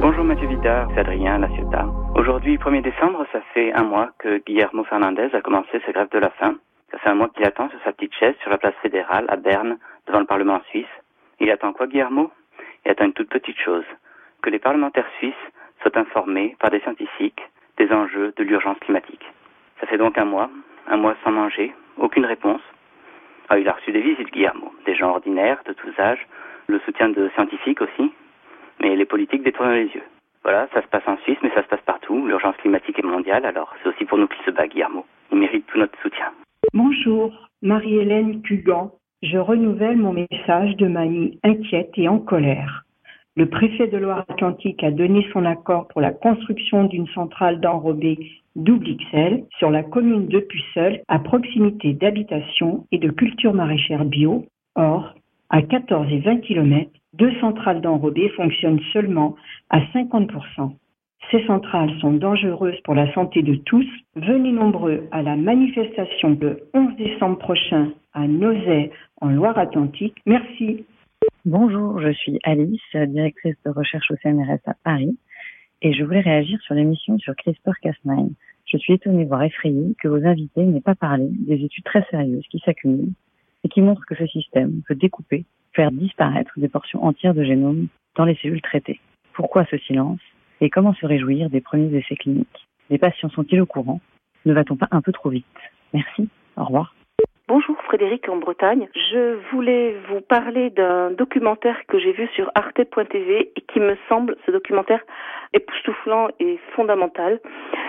Bonjour Mathieu Vida, c'est Adrien La Ciotat. Aujourd'hui, 1er décembre, ça fait un mois que Guillermo Fernandez a commencé sa grève de la faim. Ça fait un mois qu'il attend sur sa petite chaise sur la place fédérale à Berne, devant le Parlement suisse. Il attend quoi, Guillermo? Il attend une toute petite chose, que les parlementaires suisses soient informés par des scientifiques des enjeux de l'urgence climatique. Ça fait donc un mois sans manger, aucune réponse. Il a reçu des visites, Guillermo, des gens ordinaires, de tous âges, le soutien de scientifiques aussi, mais les politiques détournent les yeux. Voilà, ça se passe en Suisse, mais ça se passe partout. L'urgence climatique est mondiale, alors c'est aussi pour nous qu'il se bat, Guillermo. Il mérite tout notre soutien. Bonjour, Marie-Hélène Cugan. Je renouvelle mon message de mamie inquiète et en colère. Le préfet de Loire-Atlantique a donné son accord pour la construction d'une centrale d'enrobé double XL sur la commune de Puceul, à proximité d'habitations et de cultures maraîchères bio. Or, à 14 et 20 km, 2 centrales d'enrobé fonctionnent seulement à 50%. Ces centrales sont dangereuses pour la santé de tous. Venez nombreux à la manifestation le 11 décembre prochain à Nozay, en Loire-Atlantique. Merci. Bonjour, je suis Alice, directrice de recherche au CNRS à Paris, et je voulais réagir sur l'émission sur CRISPR-Cas9. Je suis étonnée, voire effrayée, que vos invités n'aient pas parlé des études très sérieuses qui s'accumulent et qui montrent que ce système peut découper, faire disparaître des portions entières de génome dans les cellules traitées. Pourquoi ce silence? Et comment se réjouir des premiers essais cliniques? Les patients sont-ils au courant? Ne va-t-on pas un peu trop vite? Merci, au revoir. Bonjour, Frédéric en Bretagne. Je voulais vous parler d'un documentaire que j'ai vu sur arte.tv et qui me semble, ce documentaire, époustouflant et fondamental.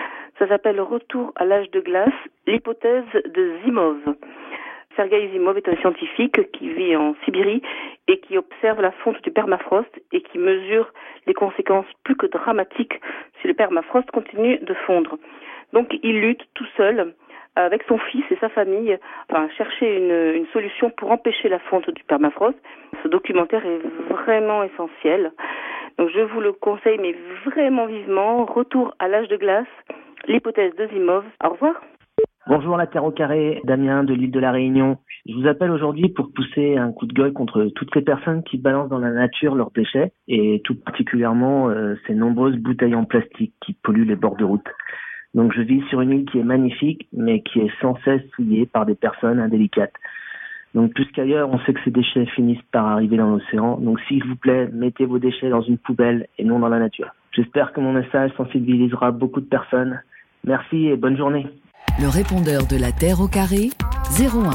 Ça s'appelle Retour à l'âge de glace, l'hypothèse de Zimov. Sergueï Zimov est un scientifique qui vit en Sibérie et qui observe la fonte du permafrost et qui mesure les conséquences plus que dramatiques si le permafrost continue de fondre. Donc il lutte tout seul avec son fils et sa famille, chercher une solution pour empêcher la fonte du permafrost. Ce documentaire est vraiment essentiel. Donc je vous le conseille, mais vraiment vivement. Retour à l'âge de glace, l'hypothèse de Zimov. Au revoir. Bonjour la Terre au carré, Damien de l'île de la Réunion. Je vous appelle aujourd'hui pour pousser un coup de gueule contre toutes ces personnes qui balancent dans la nature leurs déchets et tout particulièrement ces nombreuses bouteilles en plastique qui polluent les bords de route. Donc je vis sur une île qui est magnifique mais qui est sans cesse souillée par des personnes indélicates. Donc plus qu'ailleurs, on sait que ces déchets finissent par arriver dans l'océan. Donc s'il vous plaît, mettez vos déchets dans une poubelle et non dans la nature. J'espère que mon message sensibilisera beaucoup de personnes. Merci et bonne journée. Le répondeur de la Terre au carré, 01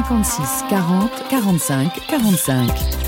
56 40 45 45.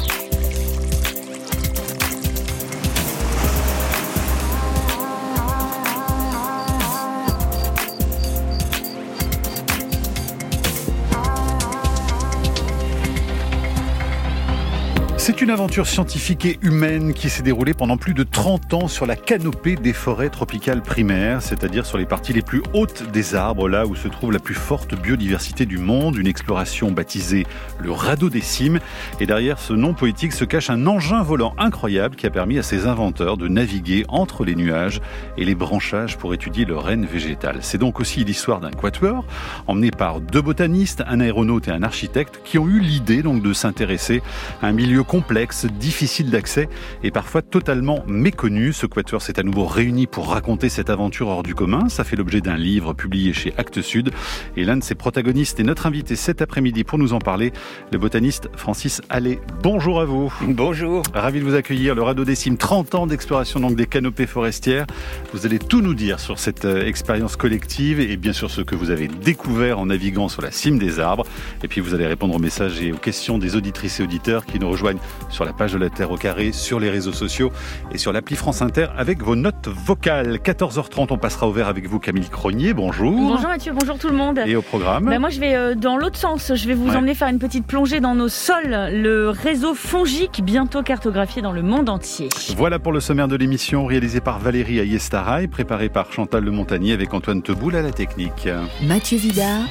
C'est une aventure scientifique et humaine qui s'est déroulée pendant plus de 30 ans sur la canopée des forêts tropicales primaires, c'est-à-dire sur les parties les plus hautes des arbres, là où se trouve la plus forte biodiversité du monde. Une exploration baptisée le Radeau des Cimes. Et derrière ce nom poétique se cache un engin volant incroyable qui a permis à ses inventeurs de naviguer entre les nuages et les branchages pour étudier le règne végétal. C'est donc aussi l'histoire d'un quatuor, emmené par 2 botanistes, un aéronaute et un architecte, qui ont eu l'idée donc de s'intéresser à un milieu complexe, difficile d'accès et parfois totalement méconnu. Ce quatuor s'est à nouveau réuni pour raconter cette aventure hors du commun. Ça fait l'objet d'un livre publié chez Actes Sud. Et l'un de ses protagonistes est notre invité cet après-midi pour nous en parler, le botaniste Francis Allais. Bonjour à vous. Bonjour. Ravi de vous accueillir. Le Radeau des Cimes, 30 ans d'exploration donc des canopées forestières. Vous allez tout nous dire sur cette expérience collective et bien sûr ce que vous avez découvert en naviguant sur la cime des arbres. Et puis vous allez répondre aux messages et aux questions des auditrices et auditeurs qui nous rejoignent sur la page de la Terre au carré, sur les réseaux sociaux et sur l'appli France Inter avec vos notes vocales. 14h30, on passera au vert avec vous, Camille Cronier. Bonjour. Bonjour Mathieu, bonjour tout le monde. Et au programme Moi je vais dans l'autre sens, je vais vous emmener faire une petite plongée dans nos sols. Le réseau fongique, bientôt cartographié dans le monde entier. Voilà pour le sommaire de l'émission, réalisé par Valérie Ayestaraï, préparé par Chantal Le Montagnier avec Antoine Teboul à la technique. Mathieu Vidard,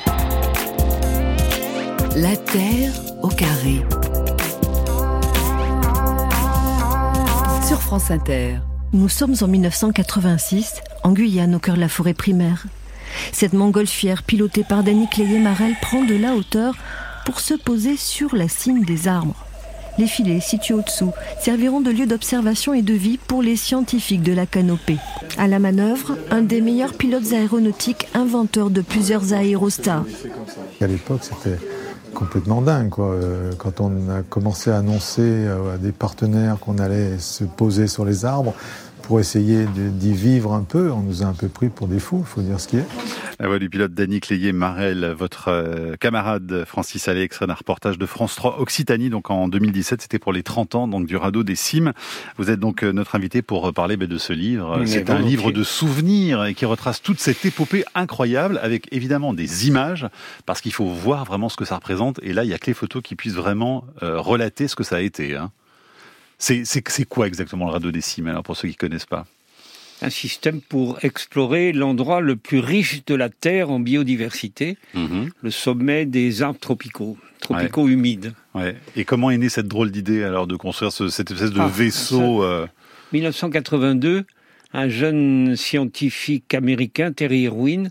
la Terre au carré. Sur France Inter. Nous sommes en 1986, en Guyane, au cœur de la forêt primaire. Cette montgolfière pilotée par Danny Cléier-Marel prend de la hauteur pour se poser sur la cime des arbres. Les filets, situés au-dessous, serviront de lieu d'observation et de vie pour les scientifiques de la canopée. À la manœuvre, un des meilleurs pilotes aéronautiques, inventeur de plusieurs aérostats. À l'époque, c'était complètement dingue, quoi. Quand on a commencé à annoncer à des partenaires qu'on allait se poser sur les arbres pour essayer d'y vivre un peu, on nous a un peu pris pour des fous, il faut dire ce qui est. La voix du pilote Dany Cléier-Marel, votre camarade Francis Allais, extrait d'un reportage de France 3 Occitanie, donc en 2017, c'était pour les 30 ans donc, du radeau des Cimes. Vous êtes donc notre invité pour parler de ce livre. Oui, c'est un livre de souvenirs et qui retrace toute cette épopée incroyable avec évidemment des images, parce qu'il faut voir vraiment ce que ça représente. Et là, il n'y a que les photos qui puissent vraiment relater ce que ça a été. Hein. C'est quoi exactement le radeau des Cimes, alors pour ceux qui ne connaissent pas ? Un système pour explorer l'endroit le plus riche de la Terre en biodiversité, le sommet des arbres tropicaux humides. Ouais. Et comment est née cette drôle d'idée alors de construire cette espèce de vaisseau 1982, un jeune scientifique américain, Terry Irwin,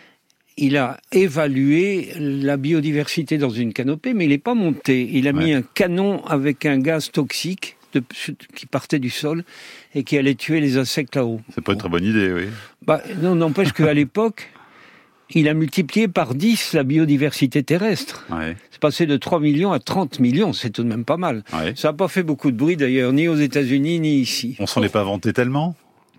il a évalué la biodiversité dans une canopée, mais il n'est pas monté. Il a mis un canon avec un gaz toxique qui partait du sol et qui allait tuer les insectes là-haut. C'est pas une très bonne idée, oui. Non, n'empêche qu'à l'époque, il a multiplié par 10 la biodiversité terrestre. Ouais. C'est passé de 3 millions à 30 millions, c'est tout de même pas mal. Ouais. Ça n'a pas fait beaucoup de bruit d'ailleurs, ni aux États-Unis, ni ici. On s'en est pas vanté tellement ?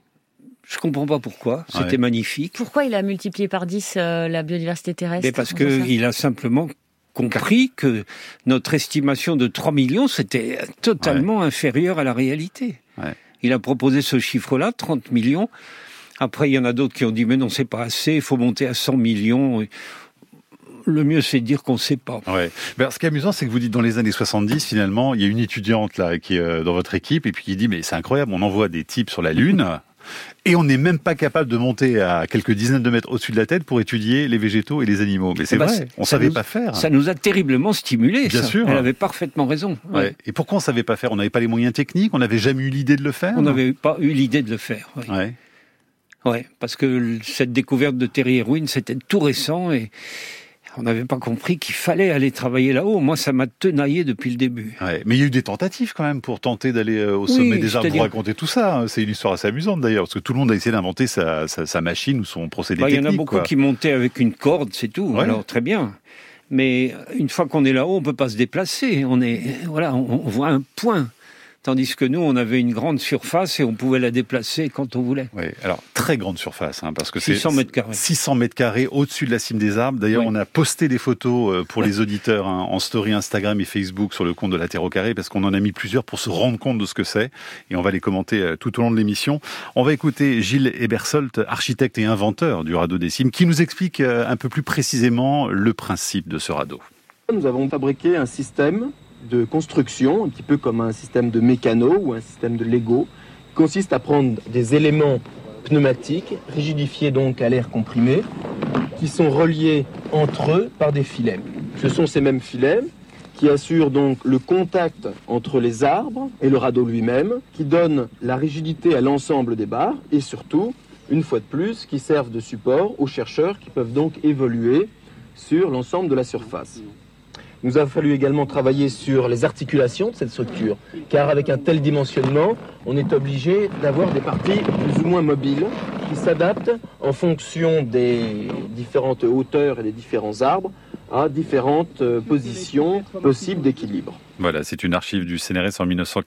Je comprends pas pourquoi, c'était magnifique. Pourquoi il a multiplié par 10 la biodiversité terrestre ? Mais parce qu'il a simplement compris que notre estimation de 3 millions, c'était totalement inférieur à la réalité. Ouais. Il a proposé ce chiffre-là, 30 millions. Après, il y en a d'autres qui ont dit « mais non, c'est pas assez, il faut monter à 100 millions ». Le mieux, c'est de dire qu'on ne sait pas. Ouais. Mais alors, ce qui est amusant, c'est que vous dites dans les années 70, finalement, il y a une étudiante là qui est dans votre équipe et puis qui dit « mais c'est incroyable, on envoie des types sur la Lune ». Et on n'est même pas capable de monter à quelques dizaines de mètres au-dessus de la tête pour étudier les végétaux et les animaux. Mais c'est vrai, on ne savait pas faire. Ça nous a terriblement stimulés. Bien sûr. Elle avait parfaitement raison. Ouais. Et pourquoi on ne savait pas faire ? On n'avait pas les moyens techniques ? On n'avait jamais eu l'idée de le faire ? On n'avait pas eu l'idée de le faire. Ouais, parce que cette découverte de Terry Irwin, c'était tout récent et on n'avait pas compris qu'il fallait aller travailler là-haut. Moi, ça m'a tenaillé depuis le début. Ouais, mais il y a eu des tentatives quand même pour tenter d'aller au sommet des arbres pour raconter tout ça. C'est une histoire assez amusante d'ailleurs, parce que tout le monde a essayé d'inventer sa machine ou son procédé technique. Il y en a beaucoup qui montaient avec une corde, c'est tout. Ouais. Alors très bien. Mais une fois qu'on est là-haut, on peut pas se déplacer. On voit un point. Tandis que nous, on avait une grande surface et on pouvait la déplacer quand on voulait. Oui, alors très grande surface, parce que 600 mètres carrés. 600 mètres carrés au-dessus de la cime des arbres. D'ailleurs, on a posté des photos pour les auditeurs en story Instagram et Facebook sur le compte de la Terre au Carré, parce qu'on en a mis plusieurs pour se rendre compte de ce que c'est. Et on va les commenter tout au long de l'émission. On va écouter Gilles Ebersolt, architecte et inventeur du radeau des Cimes, qui nous explique un peu plus précisément le principe de ce radeau. Nous avons fabriqué un système de construction, un petit peu comme un système de mécano ou un système de Lego, qui consiste à prendre des éléments pneumatiques, rigidifiés donc à l'air comprimé, qui sont reliés entre eux par des filets. Ce sont ces mêmes filets qui assurent donc le contact entre les arbres et le radeau lui-même, qui donnent la rigidité à l'ensemble des barres et surtout, une fois de plus, qui servent de support aux chercheurs qui peuvent donc évoluer sur l'ensemble de la surface. Il nous a fallu également travailler sur les articulations de cette structure, car avec un tel dimensionnement, on est obligé d'avoir des parties plus ou moins mobiles qui s'adaptent en fonction des différentes hauteurs et des différents arbres à différentes positions possibles d'équilibre. Voilà, c'est une archive du CNRS en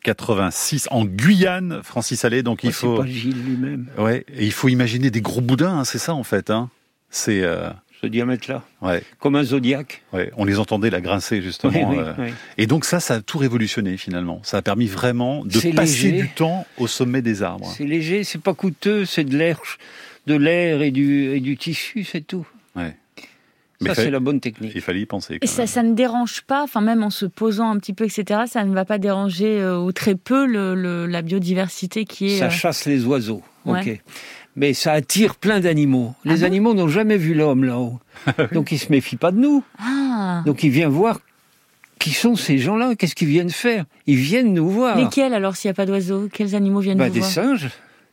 1986 en Guyane, Francis Allais. Donc il faut. C'est pas Gilles lui-même. Ouais, et il faut imaginer des gros boudins, c'est ça en fait. C'est. Ce diamètre-là, comme un zodiaque. Ouais, on les entendait la grincer justement. Oui. Et donc ça a tout révolutionné finalement. Ça a permis vraiment de passer du temps au sommet des arbres. C'est léger, c'est pas coûteux, c'est de l'air et du tissu, c'est tout. Ouais. Mais c'est la bonne technique. Il fallait y penser. Et ça ne dérange pas, même en se posant un petit peu, etc., ça ne va pas déranger ou très peu la biodiversité qui est... Ça chasse les oiseaux, ok. Mais ça attire plein d'animaux. Les animaux n'ont jamais vu l'homme là-haut. Donc ils se méfient pas de nous. Donc ils viennent voir qui sont ces gens-là, qu'est-ce qu'ils viennent faire. Ils viennent nous voir. Lesquels alors s'il n'y a pas d'oiseaux ? Quels animaux viennent nous voir ? Des singes.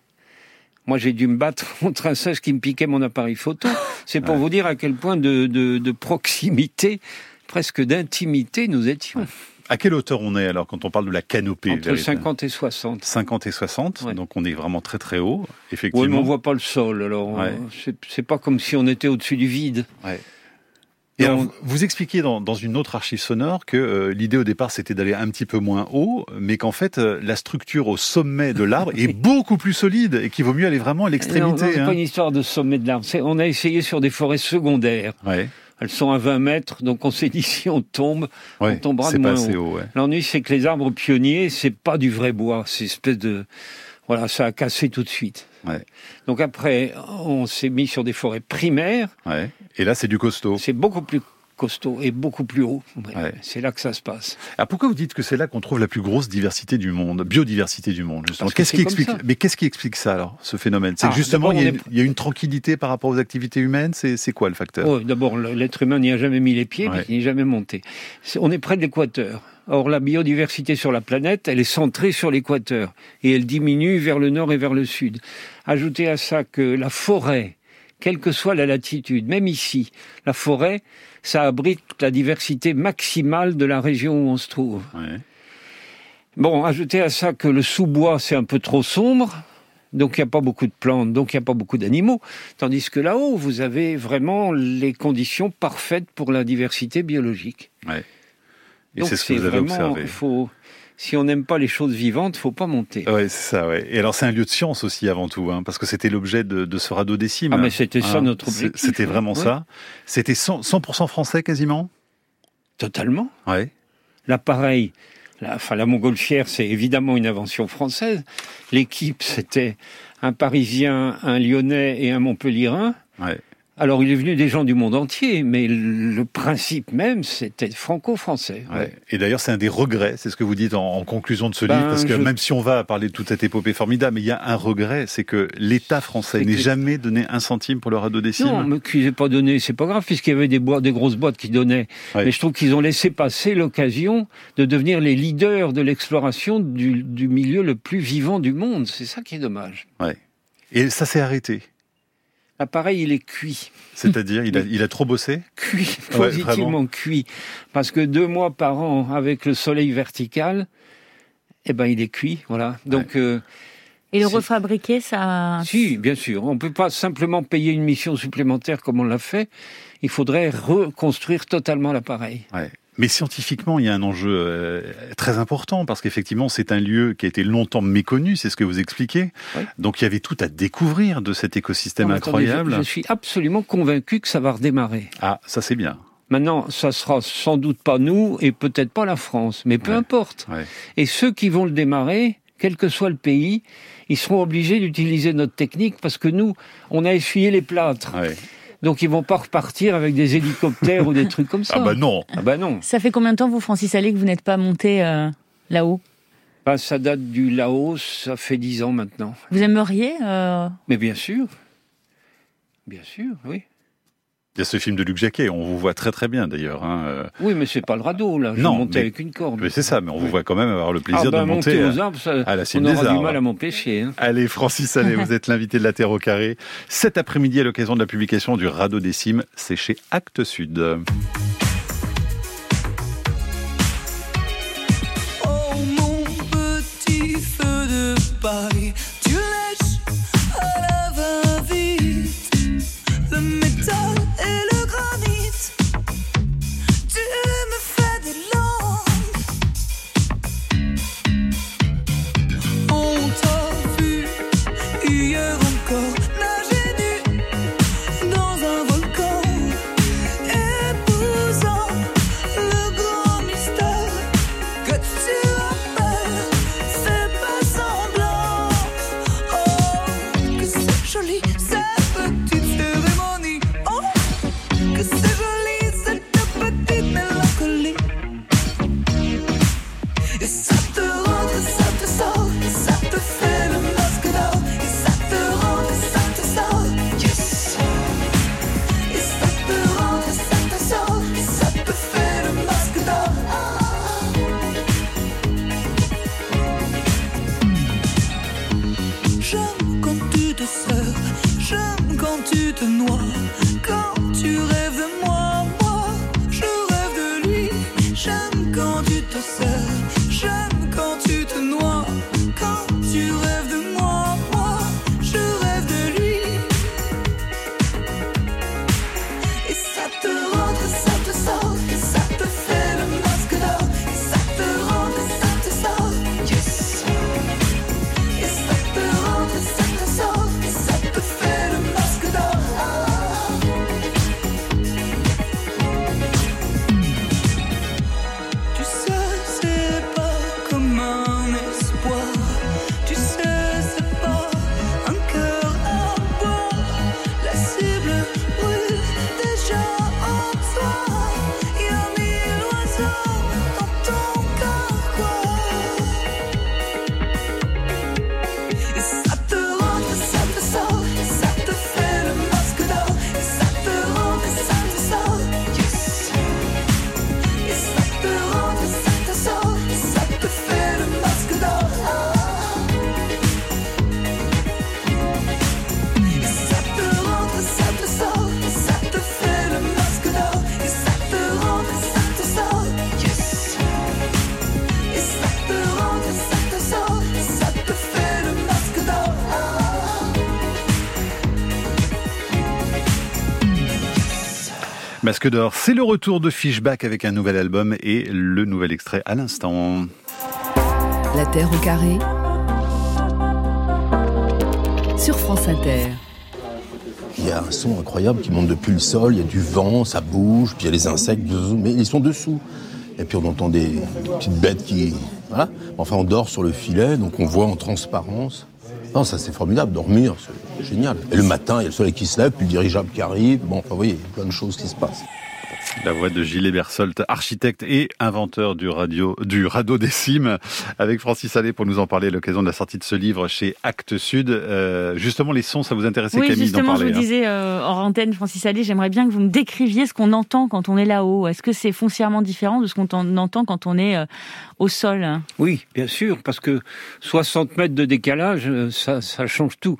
Moi j'ai dû me battre contre un singe qui me piquait mon appareil photo. C'est pour vous dire à quel point de proximité, presque d'intimité nous étions. À quelle hauteur on est alors quand on parle de la canopée? Entre 50 et 60. 50 et 60, ouais. Donc on est vraiment très très haut, effectivement. Oui, mais on voit pas le sol, alors ouais. C'est pas comme si on était au-dessus du vide. Ouais. Et alors, vous expliquiez dans une autre archive sonore que l'idée au départ c'était d'aller un petit peu moins haut, mais qu'en fait la structure au sommet de l'arbre est beaucoup plus solide et qu'il vaut mieux aller vraiment à l'extrémité. Non, c'est pas une histoire de sommet de l'arbre. On a essayé sur des forêts secondaires. Ouais. Elles sont à 20 mètres, donc on s'est dit si on tombe, on tombera de moins haut. Ouais. L'ennui c'est que les arbres pionniers, c'est pas du vrai bois, c'est une espèce de... Voilà, ça a cassé tout de suite. Ouais. Donc après, on s'est mis sur des forêts primaires. Ouais. Et là, c'est du costaud. C'est beaucoup plus costaud et beaucoup plus haut. Ouais. C'est là que ça se passe. Alors pourquoi vous dites que c'est là qu'on trouve la plus grosse diversité du monde, biodiversité du monde, justement? Qu'est-ce qui explique ça alors, ce phénomène? C'est que justement, il y a une tranquillité par rapport aux activités humaines. C'est quoi le facteur? Oh, d'abord, l'être humain n'y a jamais mis les pieds, mais il n'y est jamais monté. On est près de l'équateur. Or, la biodiversité sur la planète, elle est centrée sur l'équateur et elle diminue vers le nord et vers le sud. Ajoutez à ça que la forêt, quelle que soit la latitude, même ici, la forêt, ça abrite la diversité maximale de la région où on se trouve. Ouais. Bon, ajoutez à ça que le sous-bois, c'est un peu trop sombre, donc il n'y a pas beaucoup de plantes, donc il n'y a pas beaucoup d'animaux, tandis que là-haut, vous avez vraiment les conditions parfaites pour la diversité biologique. Ouais. Et donc, c'est ce que vous avez observé. Si on n'aime pas les choses vivantes, faut pas monter. Oui, c'est ça, ouais. Et alors, c'est un lieu de science aussi, avant tout, hein, parce que c'était l'objet de ce radeau décime. Ah, mais c'était ça notre objectif. C'était vraiment ça. C'était 100% français, quasiment? Totalement. Ouais. L'appareil, la montgolfière, c'est évidemment une invention française. L'équipe, c'était un Parisien, un Lyonnais et un Montpellierin. Ouais. Alors, il est venu des gens du monde entier, mais le principe même, c'était franco-français. Ouais. Ouais. Et d'ailleurs, c'est un des regrets, c'est ce que vous dites en conclusion de ce livre, parce que même si on va parler de toute cette épopée formidable, mais il y a un regret, c'est que l'État français n'ait jamais donné un centime pour le radeau décime. Non, mais qu'ils n'aient pas donné, c'est pas grave, puisqu'il y avait des grosses boîtes qui donnaient. Ouais. Mais je trouve qu'ils ont laissé passer l'occasion de devenir les leaders de l'exploration du milieu le plus vivant du monde. C'est ça qui est dommage. Ouais. Et ça s'est arrêté. L'appareil, il est cuit. C'est-à-dire, il a trop bossé? Cuit, positivement cuit. Parce que 2 mois par an, avec le soleil vertical, il est cuit, voilà. Donc, et le refabriquer, ça... Si, bien sûr. On ne peut pas simplement payer une mission supplémentaire comme on l'a fait. Il faudrait reconstruire totalement l'appareil. Ouais. Mais scientifiquement, il y a un enjeu très important, parce qu'effectivement, c'est un lieu qui a été longtemps méconnu, c'est ce que vous expliquez. Oui. Donc il y avait tout à découvrir de cet écosystème incroyable. Je suis absolument convaincu que ça va redémarrer. Ah, ça c'est bien. Maintenant, ça sera sans doute pas nous, et peut-être pas la France, mais peu importe. Ouais. Et ceux qui vont le démarrer, quel que soit le pays, ils seront obligés d'utiliser notre technique, parce que nous, on a essuyé les plâtres. Ouais. Donc ils vont pas repartir avec des hélicoptères ou des trucs comme ça. Ah bah non. Ça fait combien de temps, vous, Francis Allais, que vous n'êtes pas monté là-haut? Ça date du Laos, ça fait 10 ans maintenant. Vous aimeriez Mais bien sûr. Bien sûr, oui. Il y a ce film de Luc Jacquet, on vous voit très très bien d'ailleurs. Hein. Oui, mais c'est pas le radeau, là. Je monte avec une corde. Mais c'est ça, mais on vous voit quand même avoir le plaisir de monter aux arbres, à la cime des arbres. On aura du mal à m'empêcher. Hein. Allez, Francis Allais, vous êtes l'invité de la Terre au carré. Cet après-midi, à l'occasion de la publication du radeau décime, c'est chez Actes Sud. Oh mon petit feu de paille, tu lèches à la va-vite le métal. Quand tu te sers Masque d'or, c'est le retour de Fishback avec un nouvel album et le nouvel extrait à l'instant. La Terre au carré sur France Inter. Il y a un son incroyable qui monte depuis le sol, il y a du vent, ça bouge, puis il y a les insectes, mais ils sont dessous. Et puis on entend des petites bêtes qui... Voilà. Enfin, on dort sur le filet, donc on voit en transparence. Non, ça c'est formidable, dormir, c'est génial. Et le matin, il y a le soleil qui se lève, puis le dirigeable qui arrive. Bon, enfin, vous voyez, il y a plein de choses qui se passent. La voix de Gilles Bersolt, architecte et inventeur du radeau des cimes, avec Francis Allais pour nous en parler à l'occasion de la sortie de ce livre chez Actes Sud. Justement, les sons, ça vous intéressait, oui, Camille, d'en parler? Oui, justement, je vous disais hors antenne, Francis Allais, j'aimerais bien que vous me décriviez ce qu'on entend quand on est là-haut. Est-ce que c'est foncièrement différent de ce qu'on entend quand on est au sol? Oui, bien sûr, parce que 60 mètres de décalage, ça change tout.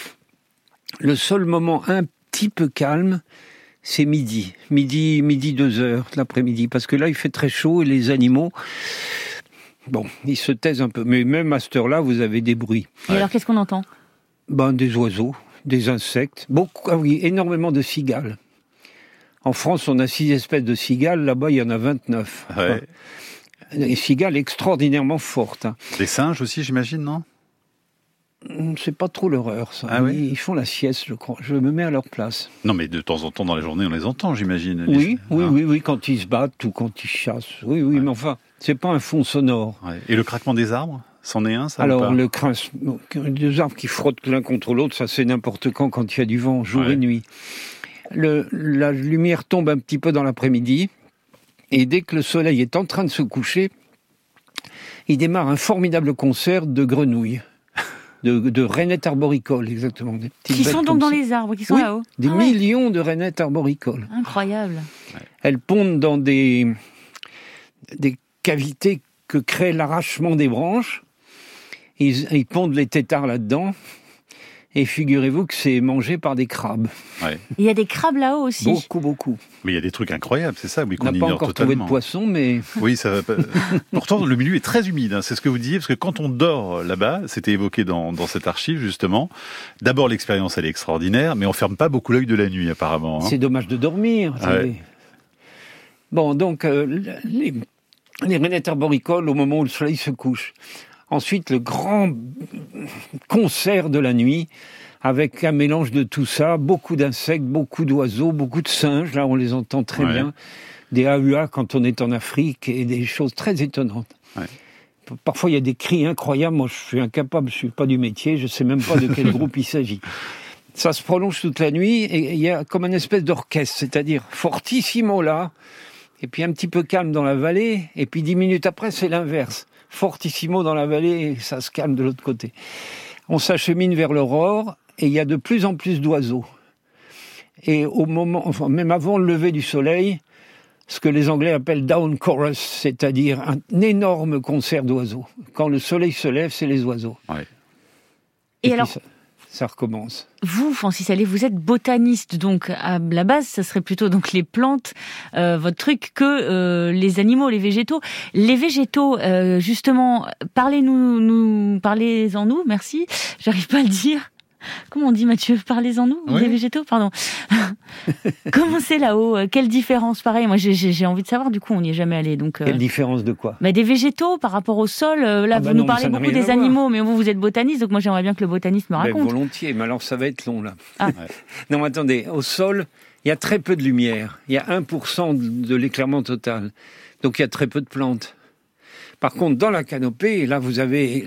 Le seul moment un petit peu calme, c'est midi 2 heures l'après-midi, parce que là il fait très chaud et les animaux, bon, ils se taisent un peu, mais même à cette heure-là vous avez des bruits. Et alors qu'est-ce qu'on entend? Des oiseaux, des insectes, énormément de cigales. En France on a 6 espèces de cigales, là-bas il y en a 29. Ouais. Des cigales extraordinairement fortes. Des singes aussi, j'imagine, non? C'est pas trop leur heure, ça. Ah oui? Ils font la sieste, je crois. Je me mets à leur place. Non, mais de temps en temps dans la journée, on les entend, j'imagine. Oui, quand ils se battent ou quand ils chassent. Oui, ouais. Mais enfin, c'est pas un fond sonore. Ouais. Et le craquement des arbres, c'en est un, ça? Alors, le craquement des arbres qui frottent l'un contre l'autre, ça c'est n'importe quand il y a du vent, jour et nuit. La lumière tombe un petit peu dans l'après-midi, et dès que le soleil est en train de se coucher, il démarre un formidable concert de grenouilles. De rainettes arboricoles, exactement. Qui sont donc dans les arbres, qui sont là-haut. Des millions de rainettes arboricoles. Incroyable. Elles pondent dans des cavités que crée l'arrachement des branches. Ils pondent les têtards là-dedans. Et figurez-vous que c'est mangé par des crabes. Ouais. Il y a des crabes là-haut aussi. Beaucoup. Mais il y a des trucs incroyables, c'est ça, oui, qu'on ignore ignore totalement. On n'a pas encore trouvé de poisson, mais... Oui, ça va pas... Pourtant, le milieu est très humide, hein, c'est ce que vous disiez, parce que quand on dort là-bas, c'était évoqué dans cette archive, justement, d'abord l'expérience, elle est extraordinaire, mais on ferme pas beaucoup l'œil de la nuit, apparemment. Hein. C'est dommage de dormir. Ouais. Bon, donc, les rainettes arboricoles, au moment où le soleil se couche. Ensuite, le grand concert de la nuit, avec un mélange de tout ça, beaucoup d'insectes, beaucoup d'oiseaux, beaucoup de singes, là on les entend très bien, des ahuas quand on est en Afrique, et des choses très étonnantes. Ouais. Parfois il y a des cris incroyables, moi je suis incapable, je suis pas du métier, je sais même pas de quel groupe il s'agit. Ça se prolonge toute la nuit, et il y a comme une espèce d'orchestre, c'est-à-dire fortissimo là, et puis un petit peu calme dans la vallée, et puis 10 minutes après c'est l'inverse. Fortissimo dans la vallée, et ça se calme de l'autre côté. On s'achemine vers l'aurore, et il y a de plus en plus d'oiseaux. Et au moment, enfin, même avant le lever du soleil, ce que les Anglais appellent down chorus, c'est-à-dire un énorme concert d'oiseaux. Quand le soleil se lève, c'est les oiseaux. Ouais. Et alors, ça recommence. Vous, Francis Allais, vous êtes botaniste, donc à la base, ça serait plutôt donc les plantes, votre truc, que les animaux, les végétaux. Les végétaux, justement, parlez-en nous, merci. J'arrive pas à le dire. Comment on dit, Mathieu? Parlez-en nous, des végétaux, pardon. Comment c'est là-haut? Quelle différence? Pareil, moi j'ai envie de savoir, du coup, on n'y est jamais allé. Donc, quelle différence de quoi? Des végétaux par rapport au sol. Là, vous nous parlez beaucoup des animaux, mais vous êtes botaniste, donc moi j'aimerais bien que le botaniste me raconte. Volontiers, mais alors ça va être long, là. Ah. Non, attendez, au sol, il y a très peu de lumière. Il y a 1% de l'éclairement total. Donc il y a très peu de plantes. Par contre, dans la canopée, là, vous avez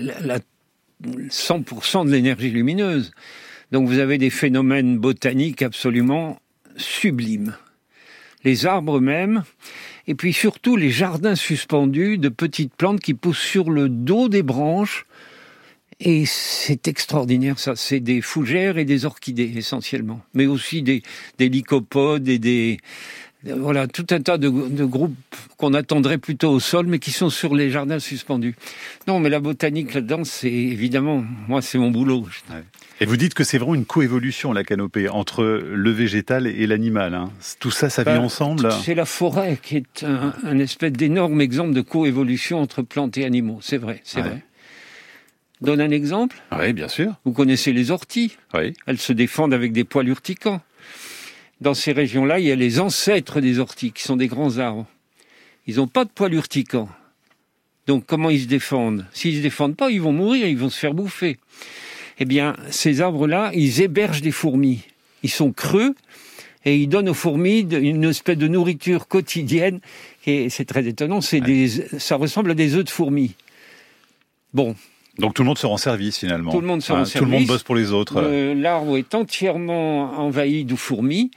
100% de l'énergie lumineuse. Donc vous avez des phénomènes botaniques absolument sublimes. Les arbres même, et puis surtout les jardins suspendus de petites plantes qui poussent sur le dos des branches. Et c'est extraordinaire, ça. C'est des fougères et des orchidées, essentiellement. Mais aussi des lycopodes et voilà, tout un tas de groupes qu'on attendrait plutôt au sol, mais qui sont sur les jardins suspendus. Non, mais la botanique là-dedans, c'est évidemment, moi, c'est mon boulot. Ouais. Et vous dites que c'est vraiment une coévolution, la canopée, entre le végétal et l'animal. Hein. Tout ça, ça vit ensemble. Là. C'est la forêt qui est un espèce d'énorme exemple de coévolution entre plantes et animaux. C'est vrai, c'est vrai. Donne un exemple? Oui, bien sûr. Vous connaissez les orties? Oui. Elles se défendent avec des poils urticants. dans ces régions-là, il y a les ancêtres des orties, qui sont des grands arbres. Ils n'ont pas de poils urticants. Donc comment ils se défendent ? S'ils ne se défendent pas, ils vont mourir, ils vont se faire bouffer. Eh bien, ces arbres-là, ils hébergent des fourmis. Ils sont creux et ils donnent aux fourmis une espèce de nourriture quotidienne. Et c'est très étonnant, ça ressemble à des œufs de fourmis. Bon. Donc tout le monde se rend service finalement. Tout le monde se rend service. Tout le monde bosse pour les autres. L'arbre est entièrement envahi de fourmis.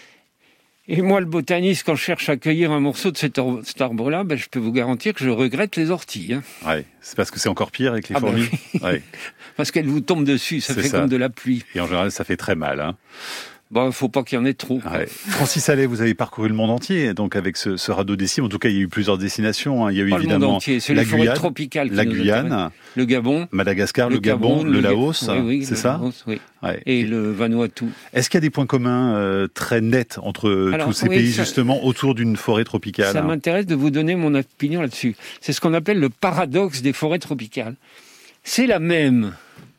Et moi, le botaniste, quand je cherche à cueillir un morceau de cet arbre-là, je peux vous garantir que je regrette les orties. Hein. Ouais, c'est parce que c'est encore pire avec les fourmis. Oui. Ouais. Parce qu'elles vous tombent dessus, ça fait comme de la pluie. Et en général, ça fait très mal. Hein. Bon, faut pas qu'il y en ait trop. Ouais. Francis Allais, vous avez parcouru le monde entier, donc avec ce radeau décime. En tout cas, il y a eu plusieurs destinations. Hein. Il y a eu évidemment le monde entier, c'est la les forêts Guyane, tropicales, la Guyane, le Gabon, Madagascar, le Gabon, le Laos, oui, c'est ça oui. Ouais. Et le Vanuatu. Est-ce qu'il y a des points communs très nets entre tous ces pays justement autour d'une forêt tropicale ? Ça m'intéresse de vous donner mon opinion là-dessus. C'est ce qu'on appelle le paradoxe des forêts tropicales. C'est la même.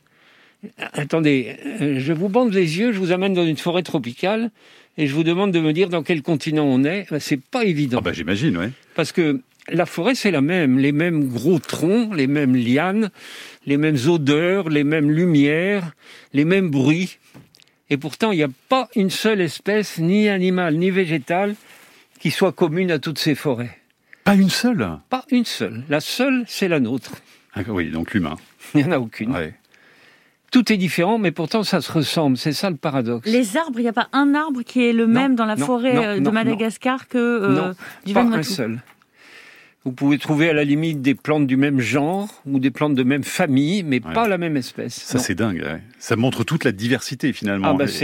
Attendez, je vous bande les yeux, je vous amène dans une forêt tropicale et je vous demande de me dire dans quel continent on est. C'est pas évident. J'imagine, oui. Parce que la forêt, c'est la même. Les mêmes gros troncs, les mêmes lianes, les mêmes odeurs, les mêmes lumières, les mêmes bruits. Et pourtant, il n'y a pas une seule espèce, ni animale, ni végétale, qui soit commune à toutes ces forêts. Pas une seule ? Pas une seule. La seule, c'est la nôtre. Ah, oui, donc l'humain. Il n'y en a aucune. Ouais. Tout est différent, mais pourtant ça se ressemble. C'est ça le paradoxe. Les arbres, il n'y a pas un arbre qui est le même dans la forêt de Madagascar que du Vanuatu. Pas un seul. Vous pouvez trouver à la limite des plantes du même genre ou des plantes de même famille, mais pas la même espèce. Ça, c'est dingue. Ouais. Ça montre toute la diversité, finalement. C'est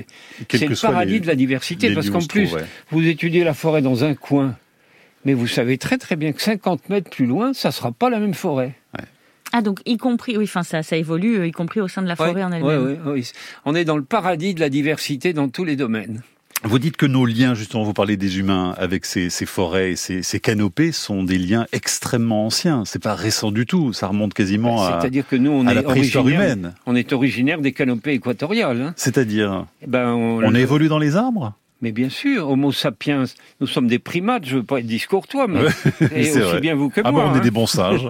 le paradis de la diversité, parce qu'en plus, vous étudiez la forêt dans un coin, mais vous savez très très bien que 50 mètres plus loin, ça ne sera pas la même forêt. Ouais. Ah, donc y compris, ça évolue, y compris au sein de la forêt en elle-même. Oui. On est dans le paradis de la diversité dans tous les domaines. Vous dites que nos liens, justement, vous parlez des humains avec ces forêts et ces canopées, sont des liens extrêmement anciens. C'est pas récent du tout. Ça remonte quasiment c'est-à-dire que nous, à la préhistoire humaine. On est originaire des canopées équatoriales. Hein. C'est-à-dire on évolue dans les arbres ? Mais bien sûr, Homo sapiens, nous sommes des primates, je ne veux pas être discourtois, mais et aussi vrai. Bien vous que moi. On est des bons sages.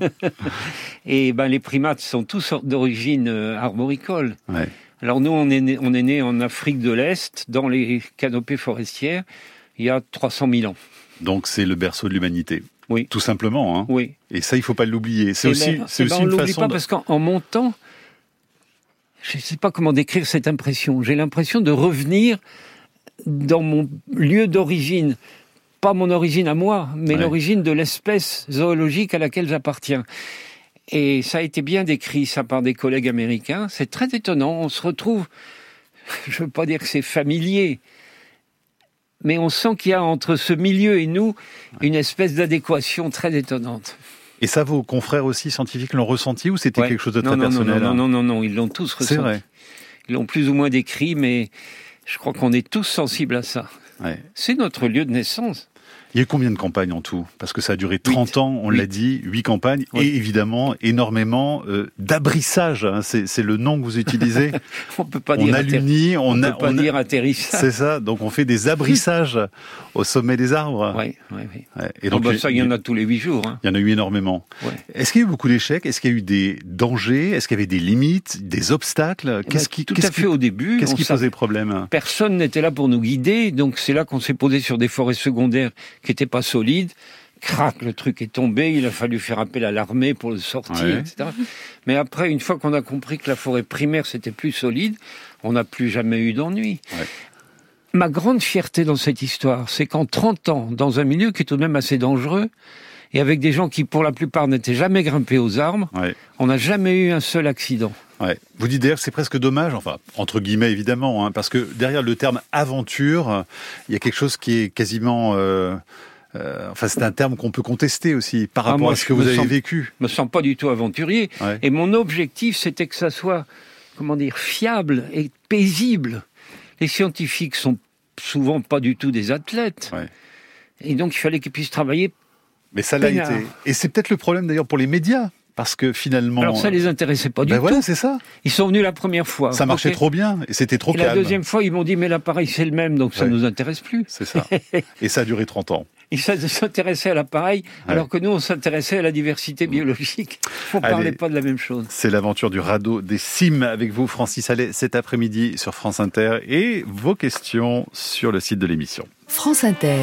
Et les primates sont tous d'origine arboricole. Ouais. Alors nous, on est né en Afrique de l'Est, dans les canopées forestières, il y a 300 000 ans. Donc c'est le berceau de l'humanité. Oui. Tout simplement. Hein. Oui. Et ça, il ne faut pas l'oublier. C'est aussi on une l'oublie façon pas parce qu'en montant, je ne sais pas comment décrire cette impression. J'ai l'impression de revenir dans mon lieu d'origine, pas mon origine à moi, mais l'origine de l'espèce zoologique à laquelle j'appartiens. Et ça a été bien décrit, ça, par des collègues américains. C'est très étonnant, on se retrouve, je ne veux pas dire que c'est familier, mais on sent qu'il y a entre ce milieu et nous une espèce d'adéquation très étonnante. Et ça, vos confrères aussi scientifiques l'ont ressenti ou c'était quelque chose de très personnel ? Non, ils l'ont tous ressenti. C'est vrai. Ils l'ont plus ou moins décrit, mais je crois qu'on est tous sensibles à ça. Ouais. C'est notre lieu de naissance. Il y a eu combien de campagnes en tout ? Parce que ça a duré 30 ans, on l'a dit, 8 campagnes, et évidemment énormément d'abrissage. Hein, c'est le nom que vous utilisez. On peut pas dire dire atterrissage. C'est ça, donc on fait des abrissages au sommet des arbres. Oui. Et donc, ça, il y en a tous les 8 jours. Hein. Il y en a eu énormément. Ouais. Est-ce qu'il y a eu beaucoup d'échecs ? Est-ce qu'il y a eu des dangers ? Est-ce qu'il y avait des limites, des obstacles ? Au début. Qu'est-ce qui posait problème ? Personne n'était là pour nous guider, donc c'est là qu'on s'est posé sur des forêts secondaires qui n'étaient pas solides. Crac, le truc est tombé, il a fallu faire appel à l'armée pour le sortir, etc. Mais après, une fois qu'on a compris que la forêt primaire c'était plus solide, on n'a plus jamais eu d'ennui. Ouais. Ma grande fierté dans cette histoire, c'est qu'en 30 ans, dans un milieu qui est tout de même assez dangereux, et avec des gens qui, pour la plupart, n'étaient jamais grimpés aux arbres, on n'a jamais eu un seul accident. Ouais. Vous dites d'ailleurs que c'est presque dommage, enfin, entre guillemets évidemment, hein, parce que derrière le terme aventure, il y a quelque chose qui est quasiment... c'est un terme qu'on peut contester aussi par rapport à ce que vous avez vécu. Je me sens pas du tout aventurier. Ouais. Et mon objectif, c'était que ça soit, fiable et paisible. Les scientifiques sont souvent pas du tout des athlètes. Ouais. Et donc, il fallait qu'ils puissent travailler. Mais ça l'a été. Et c'est peut-être le problème d'ailleurs pour les médias. Parce que finalement... Alors ça les intéressait pas du tout. Voilà, c'est ça. Ils sont venus la première fois. Ça marchait trop bien et c'était trop calme. La deuxième fois, ils m'ont dit, mais l'appareil c'est le même, donc ça nous intéresse plus. C'est ça. Et ça a duré 30 ans. Ils s'intéressaient à l'appareil, alors que nous, on s'intéressait à la diversité biologique. On ne parlait pas de la même chose. C'est l'aventure du radeau des cimes avec vous, Francis Allais, cet après-midi sur France Inter. Et vos questions sur le site de l'émission. France Inter.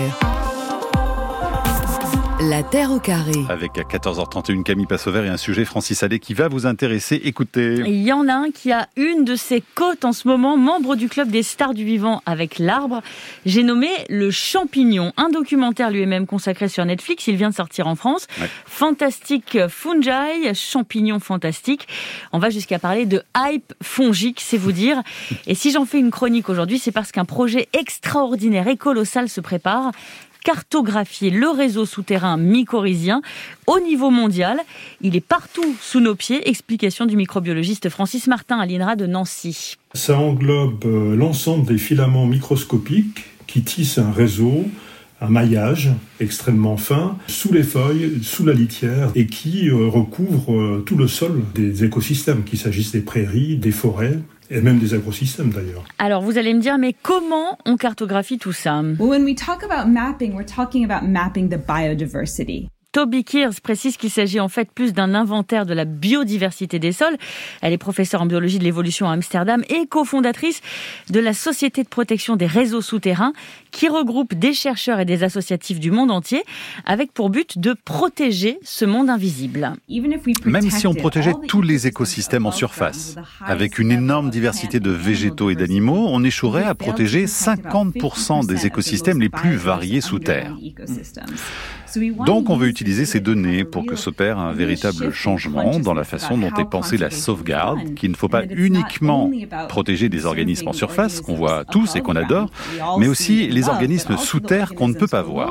La Terre au carré. Avec à 14h31 Camille Passover et un sujet Francis Allais qui va vous intéresser. Écoutez. Il y en a un qui a une de ses côtes en ce moment, membre du club des stars du vivant avec l'arbre. J'ai nommé Le Champignon. Un documentaire lui-même consacré sur Netflix. Il vient de sortir en France. Ouais. Fantastic Fungi, champignon fantastique. On va jusqu'à parler de hype fongique, c'est vous dire. Et si j'en fais une chronique aujourd'hui, c'est parce qu'un projet extraordinaire et colossal se prépare. Cartographier le réseau souterrain mycorhizien au niveau mondial. Il est partout sous nos pieds. Explication du microbiologiste Francis Martin à l'INRA de Nancy. Ça englobe l'ensemble des filaments microscopiques qui tissent un réseau, un maillage extrêmement fin, sous les feuilles, sous la litière, et qui recouvre tout le sol des écosystèmes, qu'il s'agisse des prairies, des forêts, et même des agrosystèmes d'ailleurs. Alors vous allez me dire, mais comment on cartographie tout ça? Well, when we talk about mapping, we're talking about mapping the biodiversity. Toby Kears précise qu'il s'agit en fait plus d'un inventaire de la biodiversité des sols. Elle est professeure en biologie de l'évolution à Amsterdam et cofondatrice de la Société de protection des réseaux souterrains qui regroupe des chercheurs et des associatifs du monde entier avec pour but de protéger ce monde invisible. Même si on protégeait tous les écosystèmes en surface, avec une énorme diversité de végétaux et d'animaux, on échouerait à protéger 50% des écosystèmes les plus variés sous terre. Donc on veut utiliser ces données pour que s'opère un véritable changement dans la façon dont est pensée la sauvegarde, qu'il ne faut pas uniquement protéger des organismes en surface, qu'on voit tous et qu'on adore, mais aussi les organismes sous terre qu'on ne peut pas voir.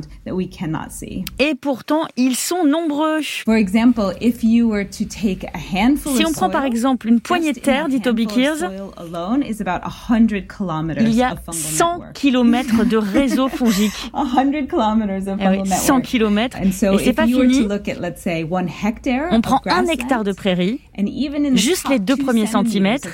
Et pourtant, ils sont nombreux. Si on prend par exemple une poignée de terre, dit Toby Kears, il y a 100 km de réseau fongique. 100 km. Et c'est pas fini. On prend 1 hectare de prairie, juste les 2 premiers centimètres.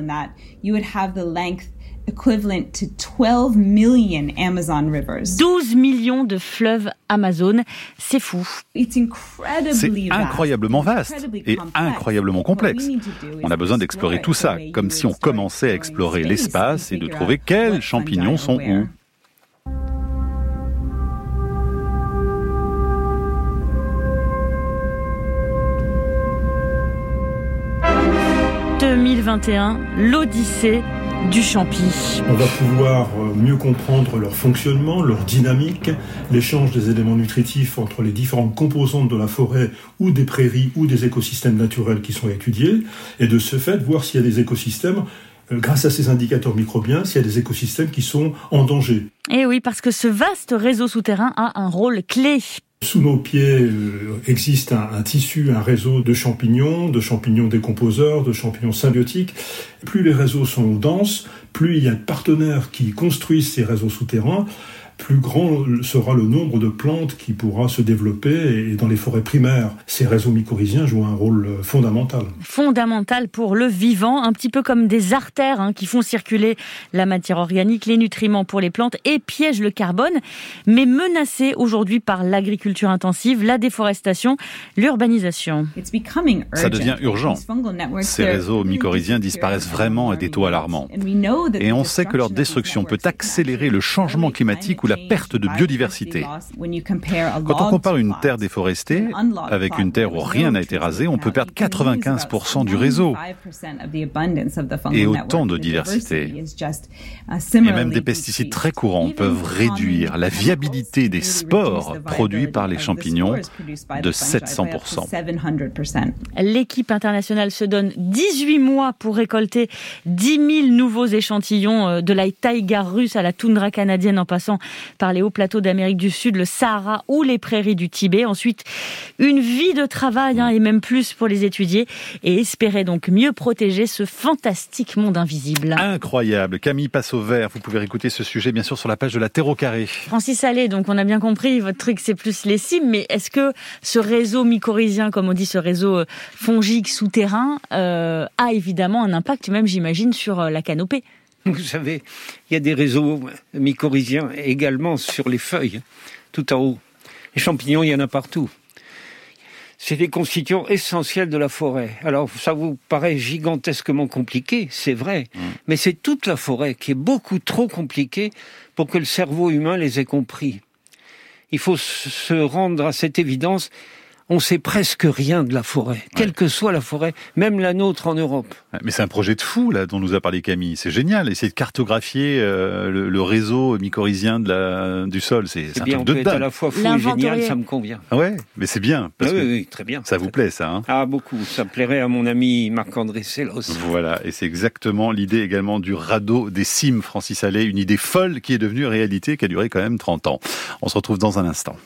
Equivalent to 12 million Amazon rivers. 12 millions de fleuves Amazon, c'est fou. C'est incroyablement vaste et incroyablement complexe. On a besoin d'explorer tout ça, comme si on commençait à explorer l'espace et de trouver quels champignons sont où. « 2021, l'Odyssée du champi. » On va pouvoir mieux comprendre leur fonctionnement, leur dynamique, l'échange des éléments nutritifs entre les différentes composantes de la forêt ou des prairies ou des écosystèmes naturels qui sont étudiés, et de ce fait voir s'il y a des écosystèmes, grâce à ces indicateurs microbiens, s'il y a des écosystèmes qui sont en danger. Et oui, parce que ce vaste réseau souterrain a un rôle clé. Sous nos pieds existe un tissu, un réseau de champignons décomposeurs, de champignons symbiotiques. Plus les réseaux sont denses, plus il y a de partenaires qui construisent ces réseaux souterrains, plus grand sera le nombre de plantes qui pourra se développer. Et dans les forêts primaires, ces réseaux mycorhiziens jouent un rôle fondamental. Fondamental pour le vivant, un petit peu comme des artères qui font circuler la matière organique, les nutriments pour les plantes et piègent le carbone, mais menacés aujourd'hui par l'agriculture intensive, la déforestation, l'urbanisation. Ça devient urgent. Ces réseaux mycorhiziens disparaissent vraiment à des taux alarmants. Et on sait que leur destruction peut accélérer le changement climatique ou la perte de biodiversité. Quand on compare une terre déforestée avec une terre où rien n'a été rasé, on peut perdre 95% du réseau et autant de diversité. Et même des pesticides très courants peuvent réduire la viabilité des spores produits par les champignons de 700%. L'équipe internationale se donne 18 mois pour récolter 10 000 nouveaux échantillons de la taïga russe à la toundra canadienne en passant par les hauts plateaux d'Amérique du Sud, le Sahara ou les prairies du Tibet. Ensuite, une vie de travail et même plus pour les étudier et espérer donc mieux protéger ce fantastique monde invisible. Incroyable. Camille passe au vert. Vous pouvez écouter ce sujet bien sûr sur la page de la Terre au carré. Francis Allais, donc on a bien compris, votre truc c'est plus les cimes, mais est-ce que ce réseau mycorhizien, comme on dit, ce réseau fongique souterrain, a évidemment un impact même, j'imagine, sur la canopée? Vous savez, il y a des réseaux mycorhiziens également sur les feuilles, tout en haut. Les champignons, il y en a partout. C'est des constituants essentiels de la forêt. Alors, ça vous paraît gigantesquement compliqué, c'est vrai, mais c'est toute la forêt qui est beaucoup trop compliquée pour que le cerveau humain les ait compris. Il faut se rendre à cette évidence. On sait presque rien de la forêt, quelle que soit la forêt, même la nôtre en Europe. Mais c'est un projet de fou, là, dont nous a parlé Camille. C'est génial, essayer de cartographier le réseau mycorhizien du sol. C'est un truc de dingue. On peut être à la fois fou et génial, ça me convient. Ah ouais, mais c'est bien. Parce que oui, très bien. Ça vous plaît, ça, hein? Ah, beaucoup. Ça plairait à mon ami Marc-André Sellos. Voilà, et c'est exactement l'idée également du radeau des cimes, Francis Allais, une idée folle qui est devenue réalité, qui a duré quand même 30 ans. On se retrouve dans un instant.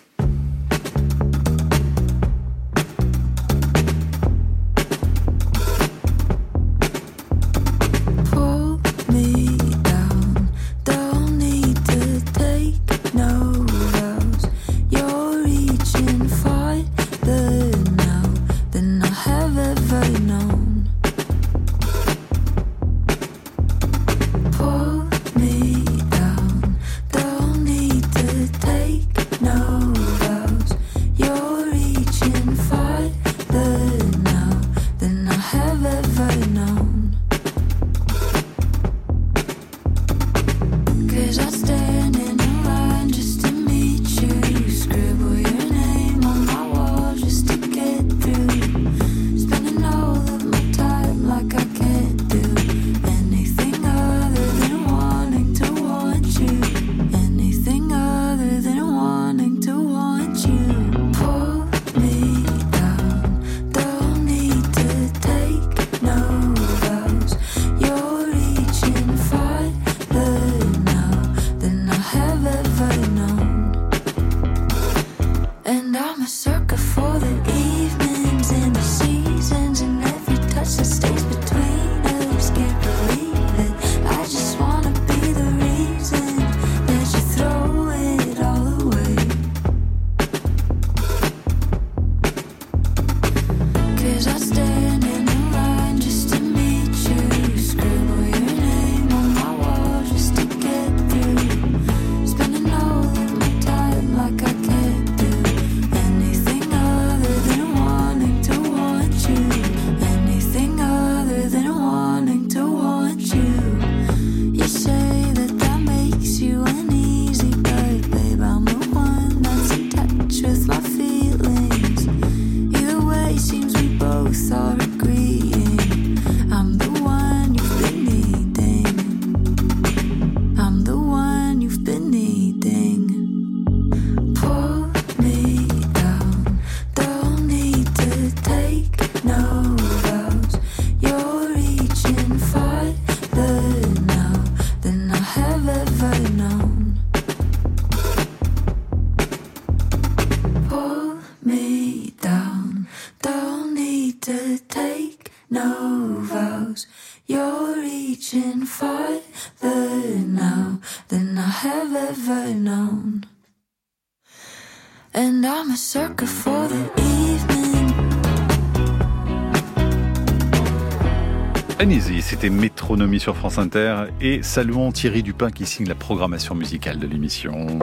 Uneasy, c'était Métronomie sur France Inter et saluons Thierry Dupin qui signe la programmation musicale de l'émission.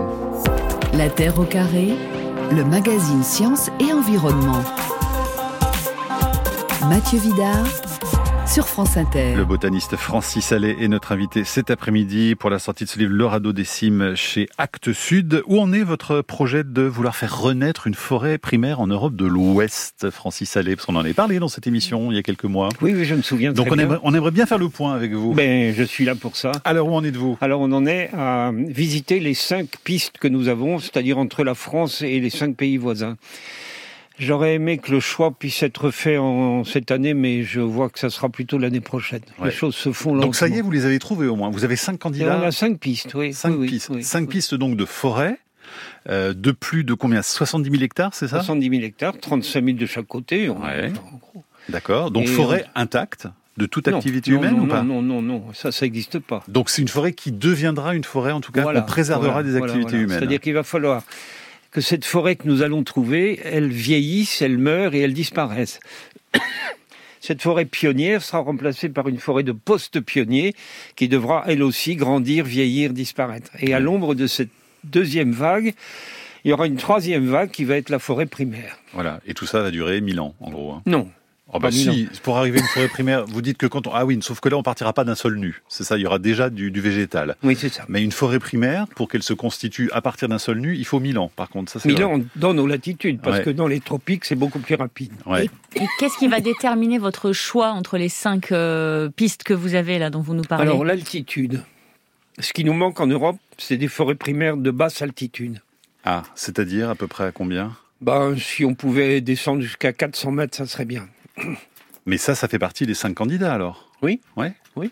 La Terre au carré, le magazine Sciences et Environnement. Mathieu Vidard sur France Inter. Le botaniste Francis Allais est notre invité cet après-midi pour la sortie de ce livre Le radeau des cimes chez Actes Sud. Où en est votre projet de vouloir faire renaître une forêt primaire en Europe de l'Ouest, Francis Allais? Parce qu'on en avait parlé dans cette émission il y a quelques mois. Oui, je me souviens très bien. Donc on aimerait bien faire le point avec vous. Je suis là pour ça. Alors où en êtes-vous? Alors on en est à visiter les 5 pistes que nous avons, c'est-à-dire entre la France et les 5 pays voisins. J'aurais aimé que le choix puisse être fait cette année, mais je vois que ça sera plutôt l'année prochaine. Ouais. Les choses se font lentement. Donc ça y est, vous les avez trouvés au moins. Vous avez 5 candidats. Et on a 5 pistes, oui. 5 pistes. Oui. 5 pistes donc de forêt, de plus de combien ? 70 000 hectares, c'est ça ? 70 000 hectares, 35 000 de chaque côté. En gros. D'accord. Donc forêt intacte de toute activité humaine ou pas ? Non, ça n'existe pas. Donc c'est une forêt qui deviendra une forêt, en tout cas, on préservera des activités humaines. C'est-à-dire qu'il va falloir que cette forêt que nous allons trouver, elle vieillisse, elle meure et elle disparaisse. Cette forêt pionnière sera remplacée par une forêt de post-pionniers qui devra, elle aussi, grandir, vieillir, disparaître. Et à l'ombre de cette deuxième vague, il y aura une troisième vague qui va être la forêt primaire. Voilà, et tout ça va durer 1000 ans, en gros. Non. Oh bah si, pour arriver à une forêt primaire, vous dites que quand on... Ah oui, sauf que là, on partira pas d'un sol nu. C'est ça, il y aura déjà du végétal. Oui, c'est ça. Mais une forêt primaire, pour qu'elle se constitue à partir d'un sol nu, il faut 1000 ans, par contre. Ça, c'est 1000 ans dans nos latitudes, parce que dans les tropiques, c'est beaucoup plus rapide. Ouais. Et qu'est-ce qui va déterminer votre choix entre les 5 pistes que vous avez là, dont vous nous parlez ? Alors, l'altitude. Ce qui nous manque en Europe, c'est des forêts primaires de basse altitude. Ah, c'est-à-dire à peu près à combien ? Si on pouvait descendre jusqu'à 400 mètres, ça serait bien. Mais ça fait partie des 5 candidats, alors ? Oui. Ouais. Oui.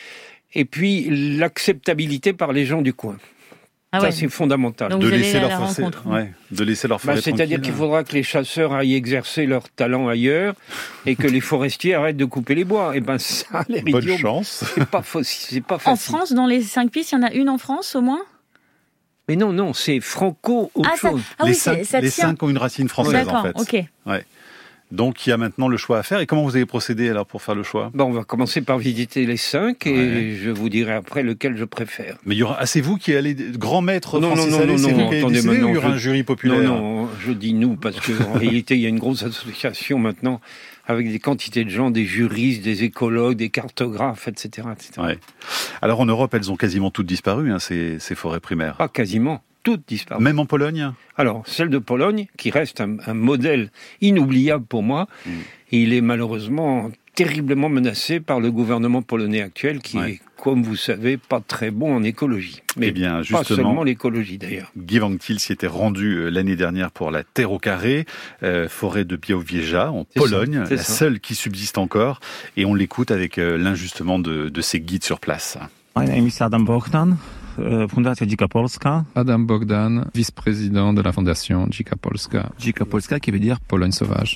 Et puis, l'acceptabilité par les gens du coin. C'est fondamental. Donc de vous laisser allez leur forêt, de laisser leur forêt tranquille. C'est-à-dire qu'il faudra que les chasseurs aillent exercer leur talent ailleurs et que les forestiers arrêtent de couper les bois. Et ça, les bonne idiots, chance. C'est pas facile. En France, dans les 5 pistes, il y en a une en France au moins ? Mais non, c'est franco autre chose. Les 5 ont une racine française, en fait. D'accord, ok. Ouais. Donc, il y a maintenant le choix à faire. Et comment vous avez procédé alors pour faire le choix ? On va commencer par visiter les 5 et je vous dirai après lequel je préfère. Mais il y aura, c'est vous qui allez, grand maître Francis Allais, c'est vous qui allez décider, ou il y aura un jury populaire ? Non, je dis nous, parce qu'en réalité, il y a une grosse association maintenant avec des quantités de gens, des juristes, des écologues, des cartographes, etc. Ouais. Alors en Europe, elles ont quasiment toutes disparu, ces forêts primaires. Pas quasiment. Toutes disparues. Même en Pologne ? Alors, celle de Pologne, qui reste un modèle inoubliable pour moi, il est malheureusement terriblement menacé par le gouvernement polonais actuel, qui est, comme vous savez, pas très bon en écologie. Mais justement, pas seulement l'écologie, d'ailleurs. Guy Wangtil s'y était rendu l'année dernière pour la Terre au carré, forêt de Białowieża, en Pologne, la seule qui subsiste encore, et on l'écoute avec l'un de ses guides sur place. My name is Adam Bogdan. Fundacja Dzika Polska. Adam Bogdan, vice-président de la fondation Dzika Polska. Dzika Polska, qui veut dire Pologne sauvage.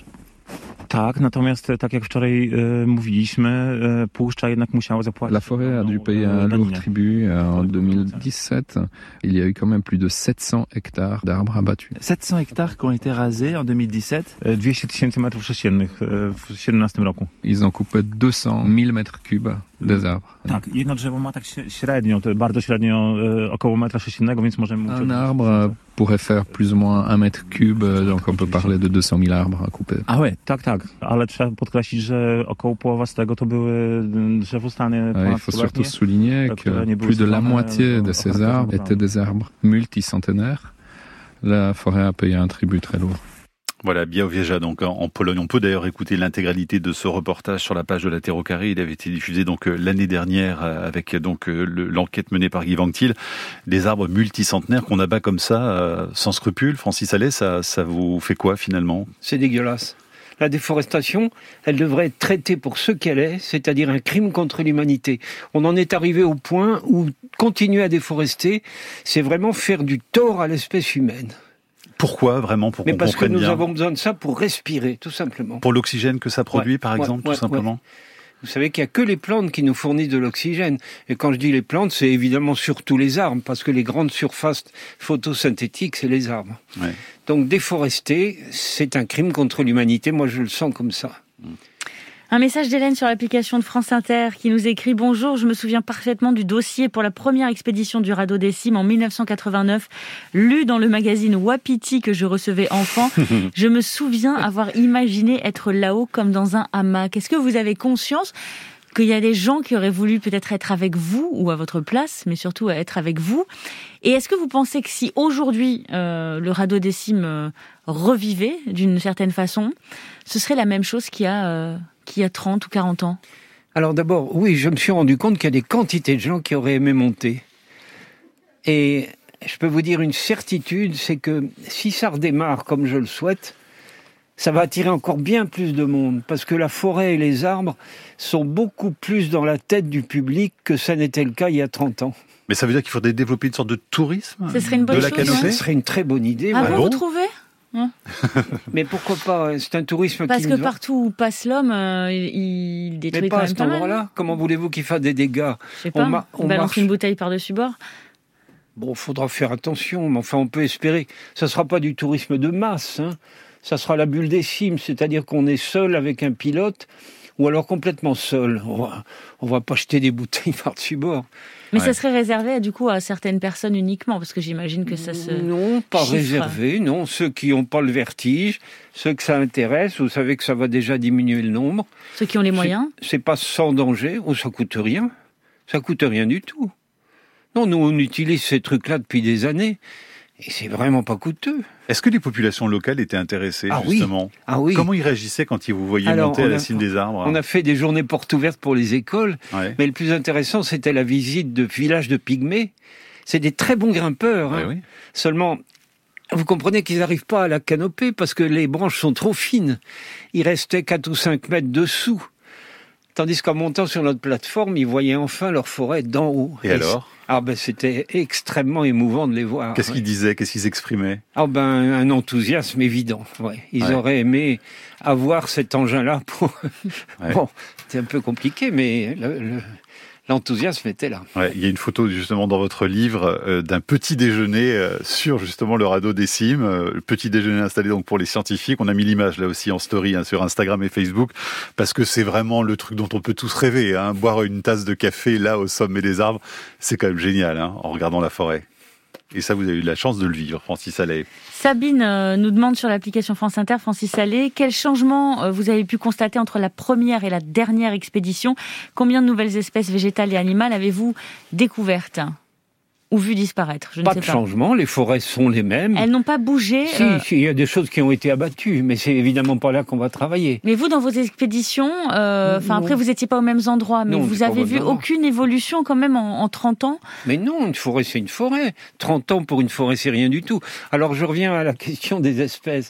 Tak, natomiast tak jak wczoraj mówiliśmy, puszcza jednak musiała zapłacić. La forêt a dû payer un lourd tribut en 2017. Il y a eu quand même plus de 700 hectares d'arbres abattus. 700 hectares qui ont été rasés en 2017. 200 000 metrów sześciennych w 2017 roku. Ils ont coupé 200 000 mètres cubes des arbres. Tak, jedno drzewo ma tak średnio, to bardzo średnio około metra sześciennego, więc możemy mówić. Un arbre pourrait faire plus ou moins 1 mètre cube, donc on peut parler de 200 000 arbres à couper. Ah ouais, tak. Ale trzeba podkreślić, że około połowa z tego to były drzewostany. Il faut surtout souligner que plus de la moitié de ces arbres étaient des arbres multicentenaires. La forêt a payé un tribut très lourd. Voilà, Białowieża, donc en Pologne. On peut d'ailleurs écouter l'intégralité de ce reportage sur la page de la Terre au carré. Il avait été diffusé donc l'année dernière avec donc l'enquête menée par Guy Wangtil. Des arbres multicentenaires qu'on abat comme ça, sans scrupule. Francis Allais, ça vous fait quoi finalement ? C'est dégueulasse. La déforestation, elle devrait être traitée pour ce qu'elle est, c'est-à-dire un crime contre l'humanité. On en est arrivé au point où continuer à déforester, c'est vraiment faire du tort à l'espèce humaine. Pourquoi vraiment ? Pour qu'on comprenne bien. Mais parce que nous avons besoin de ça pour respirer, tout simplement. Pour l'oxygène que ça produit, par exemple, tout simplement. Vous savez qu'il n'y a que les plantes qui nous fournissent de l'oxygène. Et quand je dis les plantes, c'est évidemment surtout les arbres, parce que les grandes surfaces photosynthétiques, c'est les arbres. Ouais. Donc déforester, c'est un crime contre l'humanité. Moi, je le sens comme ça. Un message d'Hélène sur l'application de France Inter qui nous écrit « Bonjour, je me souviens parfaitement du dossier pour la première expédition du radeau des Cimes en 1989, lu dans le magazine Wapiti que je recevais enfant. Je me souviens avoir imaginé être là-haut comme dans un hamac. Est-ce que vous avez conscience qu'il y a des gens qui auraient voulu peut-être être avec vous ou à votre place, mais surtout être avec vous? Et est-ce que vous pensez que si aujourd'hui le radeau des Cimes revivait d'une certaine façon, ce serait la même chose qu'il y a 30 ou 40 ans? Alors d'abord, oui, je me suis rendu compte qu'il y a des quantités de gens qui auraient aimé monter. Et je peux vous dire une certitude, c'est que si ça redémarre comme je le souhaite, ça va attirer encore bien plus de monde, parce que la forêt et les arbres sont beaucoup plus dans la tête du public que ça n'était le cas il y a 30 ans. Mais ça veut dire qu'il faudrait développer une sorte de tourisme Ce serait une bonne de la chose, canopée. Ce serait une très bonne idée. Ah bon, vous trouvez ? Mais pourquoi pas ? C'est un tourisme Parce qui... que partout où passe l'homme, il détruit mais quand pas à même cet pas mal. endroit-là. Comment voulez-vous qu'il fasse des dégâts ? Je sais pas, on balance une bouteille par-dessus bord. Bon, faudra faire attention, mais enfin, on peut espérer. Ça sera pas du tourisme de masse, hein. Ça sera la bulle des cimes, c'est-à-dire qu'on est seul avec un pilote, ou alors complètement seul. On va pas jeter des bouteilles par-dessus bord. Mais ça serait réservé du coup à certaines personnes uniquement, parce que j'imagine que ça se... Non, pas chiffre. réservé, non. Ceux qui n'ont pas le vertige, ceux que ça intéresse, vous savez que ça va déjà diminuer le nombre. Ceux qui ont les moyens. C'est pas sans danger, ça coûte rien. Ça coûte rien du tout. Non, nous on utilise ces trucs-là depuis des années. Et c'est vraiment pas coûteux. Est-ce que les populations locales étaient intéressées, justement ? Oui. Comment ils réagissaient quand ils vous voyaient monter à la cime des arbres ? On a fait des journées portes ouvertes pour les écoles, mais le plus intéressant, c'était la visite de villages de pygmées. C'est des très bons grimpeurs. Hein. Oui. Seulement, vous comprenez qu'ils n'arrivent pas à la canopée parce que les branches sont trop fines. Ils restaient 4 ou 5 mètres dessous. Tandis qu'en montant sur notre plateforme, ils voyaient enfin leur forêt d'en haut. Et alors ? C'était extrêmement émouvant de les voir. Qu'est-ce qu'ils disaient ? Qu'est-ce qu'ils exprimaient ? Un enthousiasme évident. Ouais. Ils auraient aimé avoir cet engin-là pour... Bon, c'est un peu compliqué, mais l'enthousiasme était là. Ouais, il y a une photo justement dans votre livre d'un petit déjeuner sur justement le radeau des cimes. Le petit déjeuner installé donc pour les scientifiques. On a mis l'image là aussi en story sur Instagram et Facebook parce que c'est vraiment le truc dont on peut tous rêver. Hein. Boire une tasse de café là au sommet des arbres, c'est quand même génial en regardant la forêt. Et ça, vous avez eu la chance de le vivre, Francis Allais. Sabine nous demande sur l'application France Inter, Francis Allais, quel changement vous avez pu constater entre la première et la dernière expédition ? Combien de nouvelles espèces végétales et animales avez-vous découvertes ou vu disparaître ? Je ne sais pas. Pas de changement, les forêts sont les mêmes. Elles n'ont pas bougé. Si, il y a des choses qui ont été abattues, mais c'est évidemment pas là qu'on va travailler. Mais vous, dans vos expéditions, après vous n'étiez pas aux mêmes endroits, mais vous avez vu aucune évolution quand même en 30 ans ? Mais non, une forêt c'est une forêt. 30 ans pour une forêt c'est rien du tout. Alors je reviens à la question des espèces.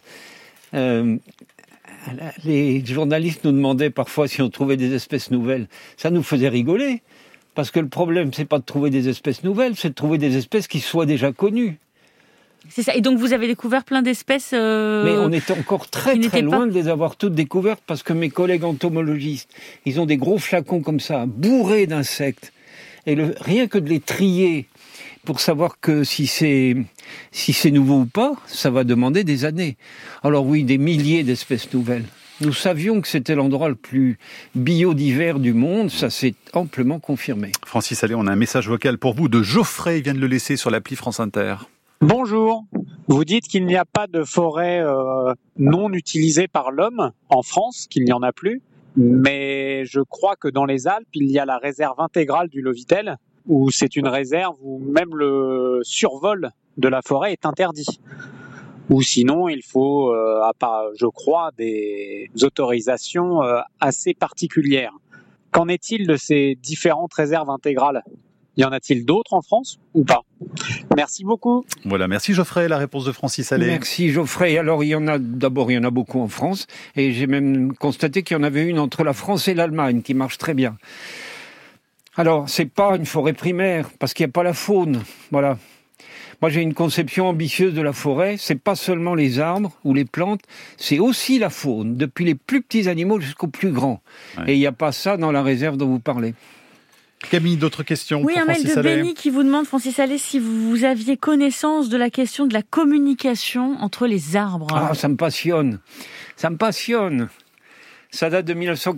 Les journalistes nous demandaient parfois si on trouvait des espèces nouvelles. Ça nous faisait rigoler. Parce que le problème, c'est pas de trouver des espèces nouvelles, c'est de trouver des espèces qui soient déjà connues. C'est ça. Et donc vous avez découvert plein d'espèces. Mais on était encore très loin de les avoir toutes découvertes parce que mes collègues entomologistes, ils ont des gros flacons comme ça, bourrés d'insectes. Et rien que de les trier pour savoir que si c'est nouveau ou pas, ça va demander des années. Alors oui, des milliers d'espèces nouvelles. Nous savions que c'était l'endroit le plus biodivers du monde, ça s'est amplement confirmé. Francis Allais, on a un message vocal pour vous de Geoffrey, il vient de le laisser sur l'appli France Inter. Bonjour, vous dites qu'il n'y a pas de forêt non utilisée par l'homme en France, qu'il n'y en a plus, mais je crois que dans les Alpes, il y a la réserve intégrale du Lovitel, où c'est une réserve où même le survol de la forêt est interdit. Ou sinon, il faut, je crois, des autorisations assez particulières. Qu'en est-il de ces différentes réserves intégrales ? Y en a-t-il d'autres en France ou pas ? Merci beaucoup. Voilà, merci Geoffrey, la réponse de Francis Allais. Merci Geoffrey. Alors il y en a beaucoup en France, et j'ai même constaté qu'il y en avait une entre la France et l'Allemagne qui marche très bien. Alors, c'est pas une forêt primaire, parce qu'il n'y a pas la faune, voilà. Moi, j'ai une conception ambitieuse de la forêt. C'est pas seulement les arbres ou les plantes, c'est aussi la faune, depuis les plus petits animaux jusqu'aux plus grands. Ouais. Et il n'y a pas ça dans la réserve dont vous parlez. Camille, d'autres questions pour Francis Allais ? Oui, un mail de Benny qui vous demande, Francis Allais, si vous aviez connaissance de la question de la communication entre les arbres. Ah, ça me passionne. Ça me passionne. Ça date de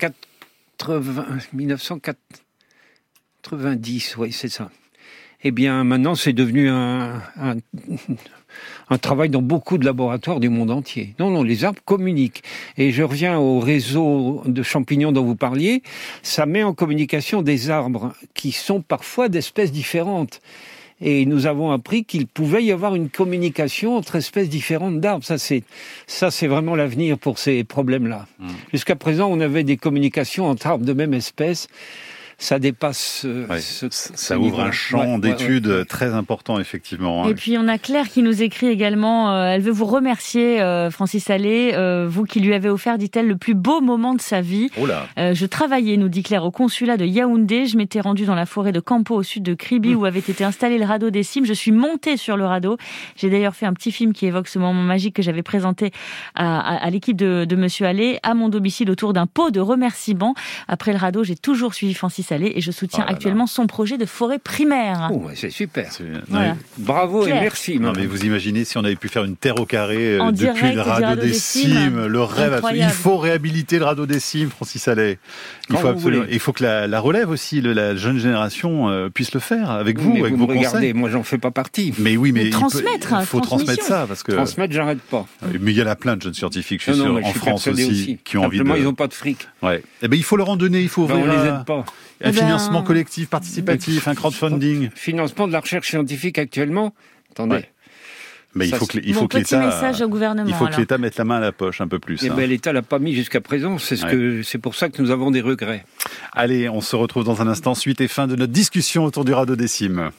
1990, oui, c'est ça. Eh bien, maintenant, c'est devenu un travail dans beaucoup de laboratoires du monde entier. Non, les arbres communiquent. Et je reviens au réseau de champignons dont vous parliez. Ça met en communication des arbres qui sont parfois d'espèces différentes. Et nous avons appris qu'il pouvait y avoir une communication entre espèces différentes d'arbres. Ça, c'est vraiment l'avenir pour ces problèmes-là. Jusqu'à présent, on avait des communications entre arbres de même espèce. ça dépasse. Ça ouvre un champ d'études très important, effectivement. Et puis on a Claire qui nous écrit également. Elle veut vous remercier, Francis Allais, vous qui lui avez offert, dit-elle, le plus beau moment de sa vie. Oh là. Je travaillais, nous dit Claire, au consulat de Yaoundé. Je m'étais rendue dans la forêt de Campo au sud de Kribi où avait été installé le radeau des cimes. Je suis montée sur le radeau. J'ai d'ailleurs fait un petit film qui évoque ce moment magique que j'avais présenté à l'équipe de Monsieur Allais à mon domicile autour d'un pot de remerciements. Après le radeau, j'ai toujours suivi Francis Allais et je soutiens actuellement son projet de forêt primaire. Oh, c'est super. Voilà. Bravo Claire. et merci. Non, mais vous imaginez si on avait pu faire une terre au carré En depuis direct le radeau des cimes, le rêve absolu. Il faut réhabiliter le radeau des cimes, Francis Allais. Il faut que la relève aussi, la jeune génération puisse le faire avec vous, avec vos conseils. Moi, j'en fais pas partie. Mais oui, mais il faut transmettre ça parce que transmettre, j'arrête pas. Mais il y en a plein de jeunes scientifiques, je suis sûr, en France aussi, qui ont envie de. Ils n'ont pas de fric. Ouais. Eh ben, il faut leur en donner. Il faut ouvrir on les aide pas. Un financement collectif, participatif, un crowdfunding. Financement de la recherche scientifique actuellement. Attendez. Ouais. Mais il faut que message au gouvernement. Il faut que l'État mette la main à la poche un peu plus. L'État l'a pas mis jusqu'à présent. C'est pour ça que nous avons des regrets. Allez, on se retrouve dans un instant. Suite et fin de notre discussion autour du radeau des cimes.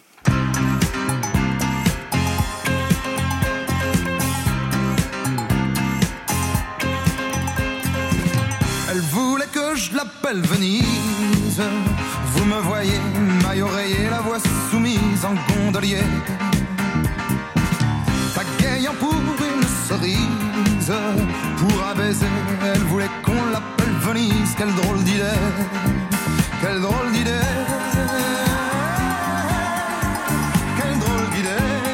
Elle voulait que je l'appelle Venise. Vous me voyez, maille oreiller, la voix soumise en gondolier. Pagayant pour une cerise, pour un baiser, elle voulait qu'on l'appelle Venise. Quelle drôle d'idée, quelle drôle d'idée, quelle drôle d'idée.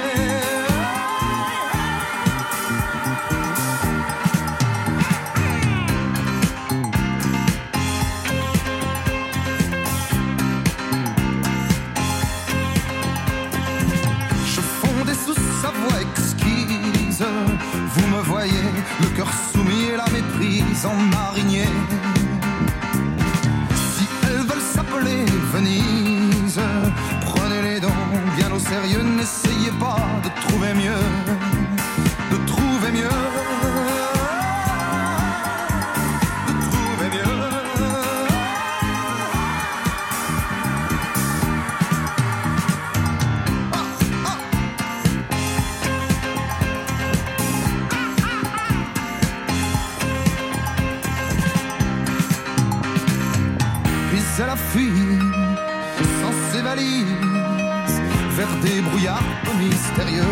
Sa voix exquise, vous me voyez, le cœur soumis et la méprise en marinier. Si elles veulent s'appeler Venise, prenez-les donc bien au sérieux, n'essayez pas de trouver mieux, de trouver mieux. À la fuite, sans ses valises, vers des brouillards mystérieux.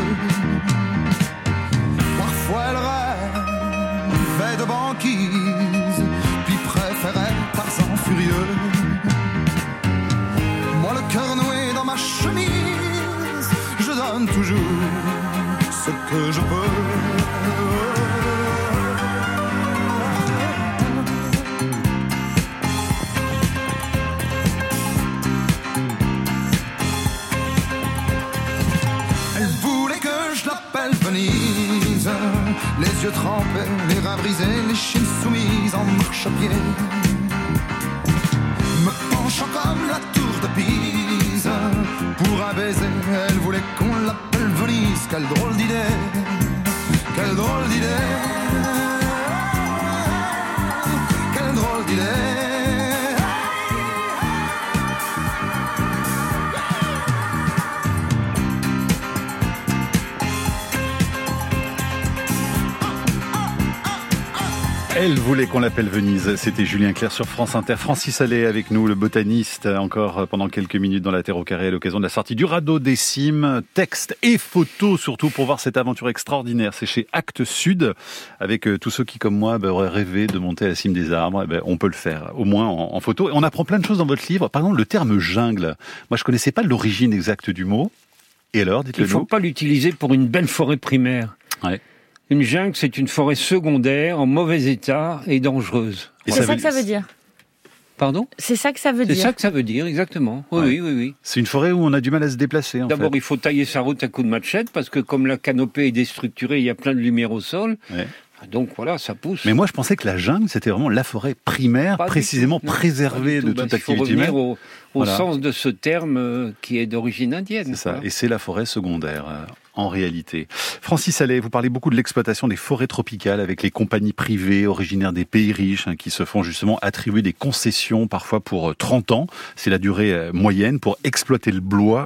Parfois elle rêvait de banquise, puis préférait Tarzan furieux. Moi le cœur noué dans ma chemise, je donne toujours ce que je peux. Venise, les yeux trempés, les reins brisés, les chines soumises en marche-pied. Me penchant comme la tour de Pise, pour un baiser, elle voulait qu'on l'appelle Venise. Quelle drôle d'idée, quelle drôle d'idée, quelle drôle d'idée. Elle voulait qu'on l'appelle Venise. C'était Julien Clerc sur France Inter. Francis Allais avec nous, le botaniste, encore pendant quelques minutes dans la Terre au carré à l'occasion de la sortie du radeau des cimes. Texte et photos surtout pour voir cette aventure extraordinaire. C'est chez Actes Sud, avec tous ceux qui, comme moi, auraient rêvé de monter à la cime des arbres. On peut le faire, au moins en photo. Et on apprend plein de choses dans votre livre. Par exemple, le terme jungle. Moi, je connaissais pas l'origine exacte du mot. Et alors, dites-le nous. Il ne faut pas l'utiliser pour une belle forêt primaire. Ouais. Une jungle, c'est une forêt secondaire, en mauvais état et dangereuse. Et c'est ça que ça veut dire. Pardon ? C'est ça que ça veut dire. C'est ça que ça veut dire, exactement. Oui. C'est une forêt où on a du mal à se déplacer, en fait. D'abord, il faut tailler sa route à coups de machette, parce que comme la canopée est déstructurée, il y a plein de lumière au sol. Ouais. Donc voilà, ça pousse. Mais moi, je pensais que la jungle, c'était vraiment la forêt primaire, précisément préservée de toute activité humaine. Il faut revenir au sens de ce terme qui est d'origine indienne. C'est ça, et c'est la forêt secondaire. en réalité. Francis Allais, vous parlez beaucoup de l'exploitation des forêts tropicales avec les compagnies privées originaires des pays riches qui se font justement attribuer des concessions parfois pour 30 ans. C'est la durée moyenne pour exploiter le bois.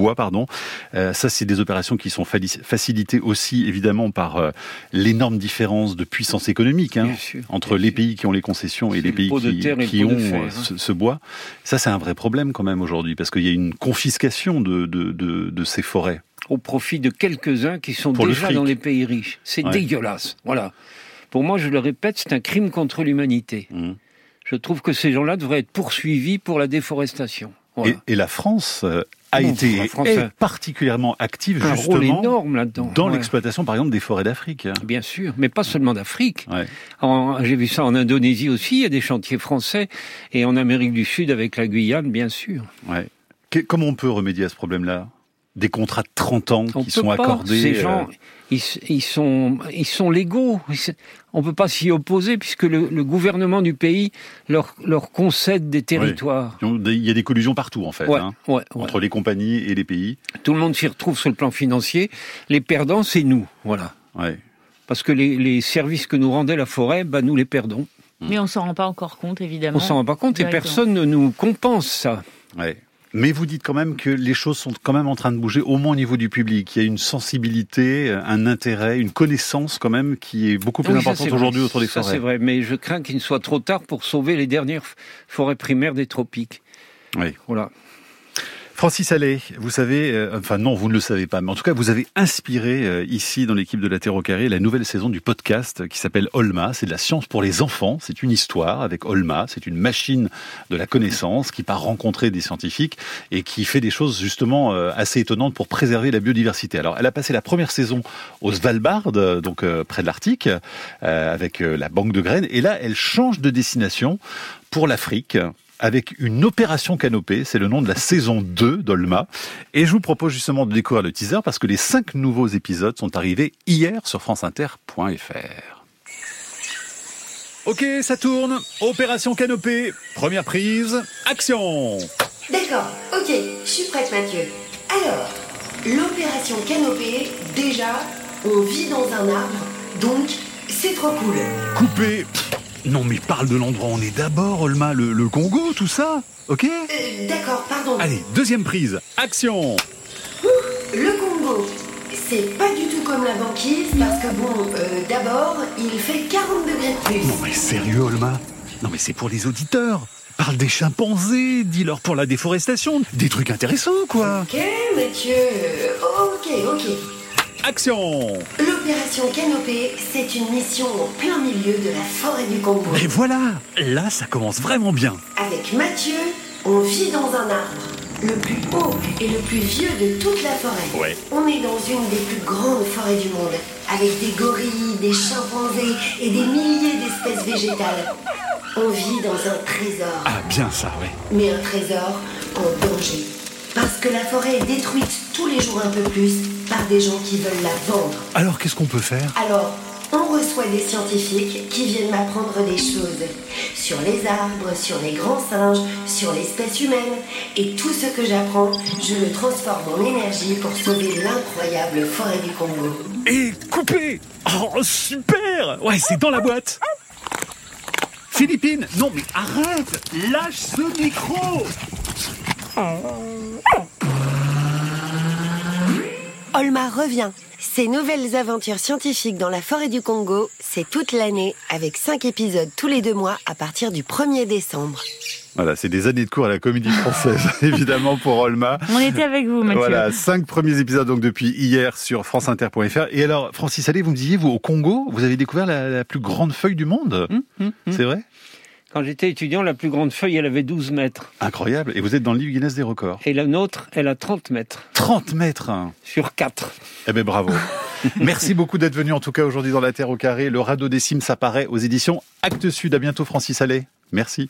Ça, c'est des opérations qui sont facilitées aussi évidemment par l'énorme différence de puissance économique entre les pays qui ont les concessions et les pays qui ont ce bois. Ça, c'est un vrai problème quand même aujourd'hui parce qu'il y a une confiscation de ces forêts. Au profit de quelques-uns qui sont déjà dans les pays riches. C'est dégueulasse. Voilà. Pour moi, je le répète, c'est un crime contre l'humanité. Je trouve que ces gens-là devraient être poursuivis pour la déforestation. Voilà. Et la France est particulièrement active un justement rôle énorme là-dedans. Dans l'exploitation, par exemple, des forêts d'Afrique. Bien sûr, mais pas seulement d'Afrique. J'ai vu ça en Indonésie aussi, il y a des chantiers français, et en Amérique du Sud avec la Guyane, bien sûr. Comment on peut remédier à ce problème-là ? Des contrats de 30 ans qui sont accordés. Ces gens, ils sont légaux. On ne peut pas s'y opposer puisque le gouvernement du pays leur concède des territoires. Il y a des collusions partout en fait, entre les compagnies et les pays. Tout le monde s'y retrouve sur le plan financier. Les perdants, c'est nous. Voilà. Parce que les services que nous rendait la forêt, nous les perdons. Mais on ne s'en rend pas encore compte, évidemment. On ne s'en rend pas compte et personne ne nous compense ça. Mais vous dites quand même que les choses sont quand même en train de bouger, au moins au niveau du public. Il y a une sensibilité, un intérêt, une connaissance quand même qui est beaucoup plus importante aujourd'hui autour des forêts. Ça c'est vrai, mais je crains qu'il ne soit trop tard pour sauver les dernières forêts primaires des tropiques. Voilà. Francis Allais, vous savez, non, vous ne le savez pas, mais en tout cas, vous avez inspiré ici, dans l'équipe de la Terre au Carré, la nouvelle saison du podcast qui s'appelle Olma. C'est de la science pour les enfants. C'est une histoire avec Olma. C'est une machine de la connaissance qui part rencontrer des scientifiques et qui fait des choses justement assez étonnantes pour préserver la biodiversité. Alors, elle a passé la première saison au Svalbard, donc près de l'Arctique, avec la banque de graines. Et là, elle change de destination pour l'Afrique, avec une opération canopée, c'est le nom de la saison 2 d'Olma. Et je vous propose justement de découvrir le teaser parce que les 5 nouveaux épisodes sont arrivés hier sur franceinter.fr. Ok, ça tourne. Opération canopée. Première prise, action. D'accord, ok, je suis prête Mathieu. Alors, l'opération canopée, déjà, on vit dans un arbre, donc c'est trop cool. Coupé. Non mais parle de l'endroit où on est d'abord, Olma, le Congo, tout ça, ok ? D'accord, pardon. Allez, deuxième prise, action. Le Congo, c'est pas du tout comme la banquise, parce que d'abord, il fait 40 degrés de plus. Non mais sérieux, Olma ? Non mais c'est pour les auditeurs. Parle des chimpanzés, dis-leur pour la déforestation, des trucs intéressants, quoi. Ok, Mathieu, ok. Action. L'opération Canopée, c'est une mission en plein milieu de la forêt du Congo. Et voilà, là ça commence vraiment bien. Avec Mathieu, on vit dans un arbre, le plus haut et le plus vieux de toute la forêt. On est dans une des plus grandes forêts du monde, avec des gorilles, des chimpanzés et des milliers d'espèces végétales. On vit dans un trésor. Ah bien ça, Mais un trésor en danger. Parce que la forêt est détruite tous les jours un peu plus par des gens qui veulent la vendre. Alors qu'est-ce qu'on peut faire ? Alors, on reçoit des scientifiques qui viennent m'apprendre des choses sur les arbres, sur les grands singes, sur l'espèce humaine. Et tout ce que j'apprends, je le transforme en énergie pour sauver l'incroyable forêt du Congo. Et coupé ! Oh super ! C'est dans la boîte. Philippine, non mais arrête ! Lâche ce micro ! Olma revient. Ces nouvelles aventures scientifiques dans la forêt du Congo, c'est toute l'année, avec 5 épisodes tous les 2 mois à partir du 1er décembre. Voilà, c'est des années de cours à la Comédie Française, évidemment, pour Olma. On était avec vous, Mathieu. Voilà, 5 premiers épisodes donc depuis hier sur franceinter.fr. Et alors, Francis Allais, vous me disiez, vous, au Congo, vous avez découvert la plus grande feuille du monde. C'est vrai ? Quand j'étais étudiant, la plus grande feuille, elle avait 12 mètres. Incroyable. Et vous êtes dans le livre Guinness des records. Et la nôtre, elle a 30 mètres. 30 mètres Sur 4. Eh bien, bravo. Merci beaucoup d'être venu, en tout cas, aujourd'hui dans la Terre au Carré. Le radeau des cimes, ça paraît aux éditions Actes Sud. À bientôt, Francis Allais. Merci.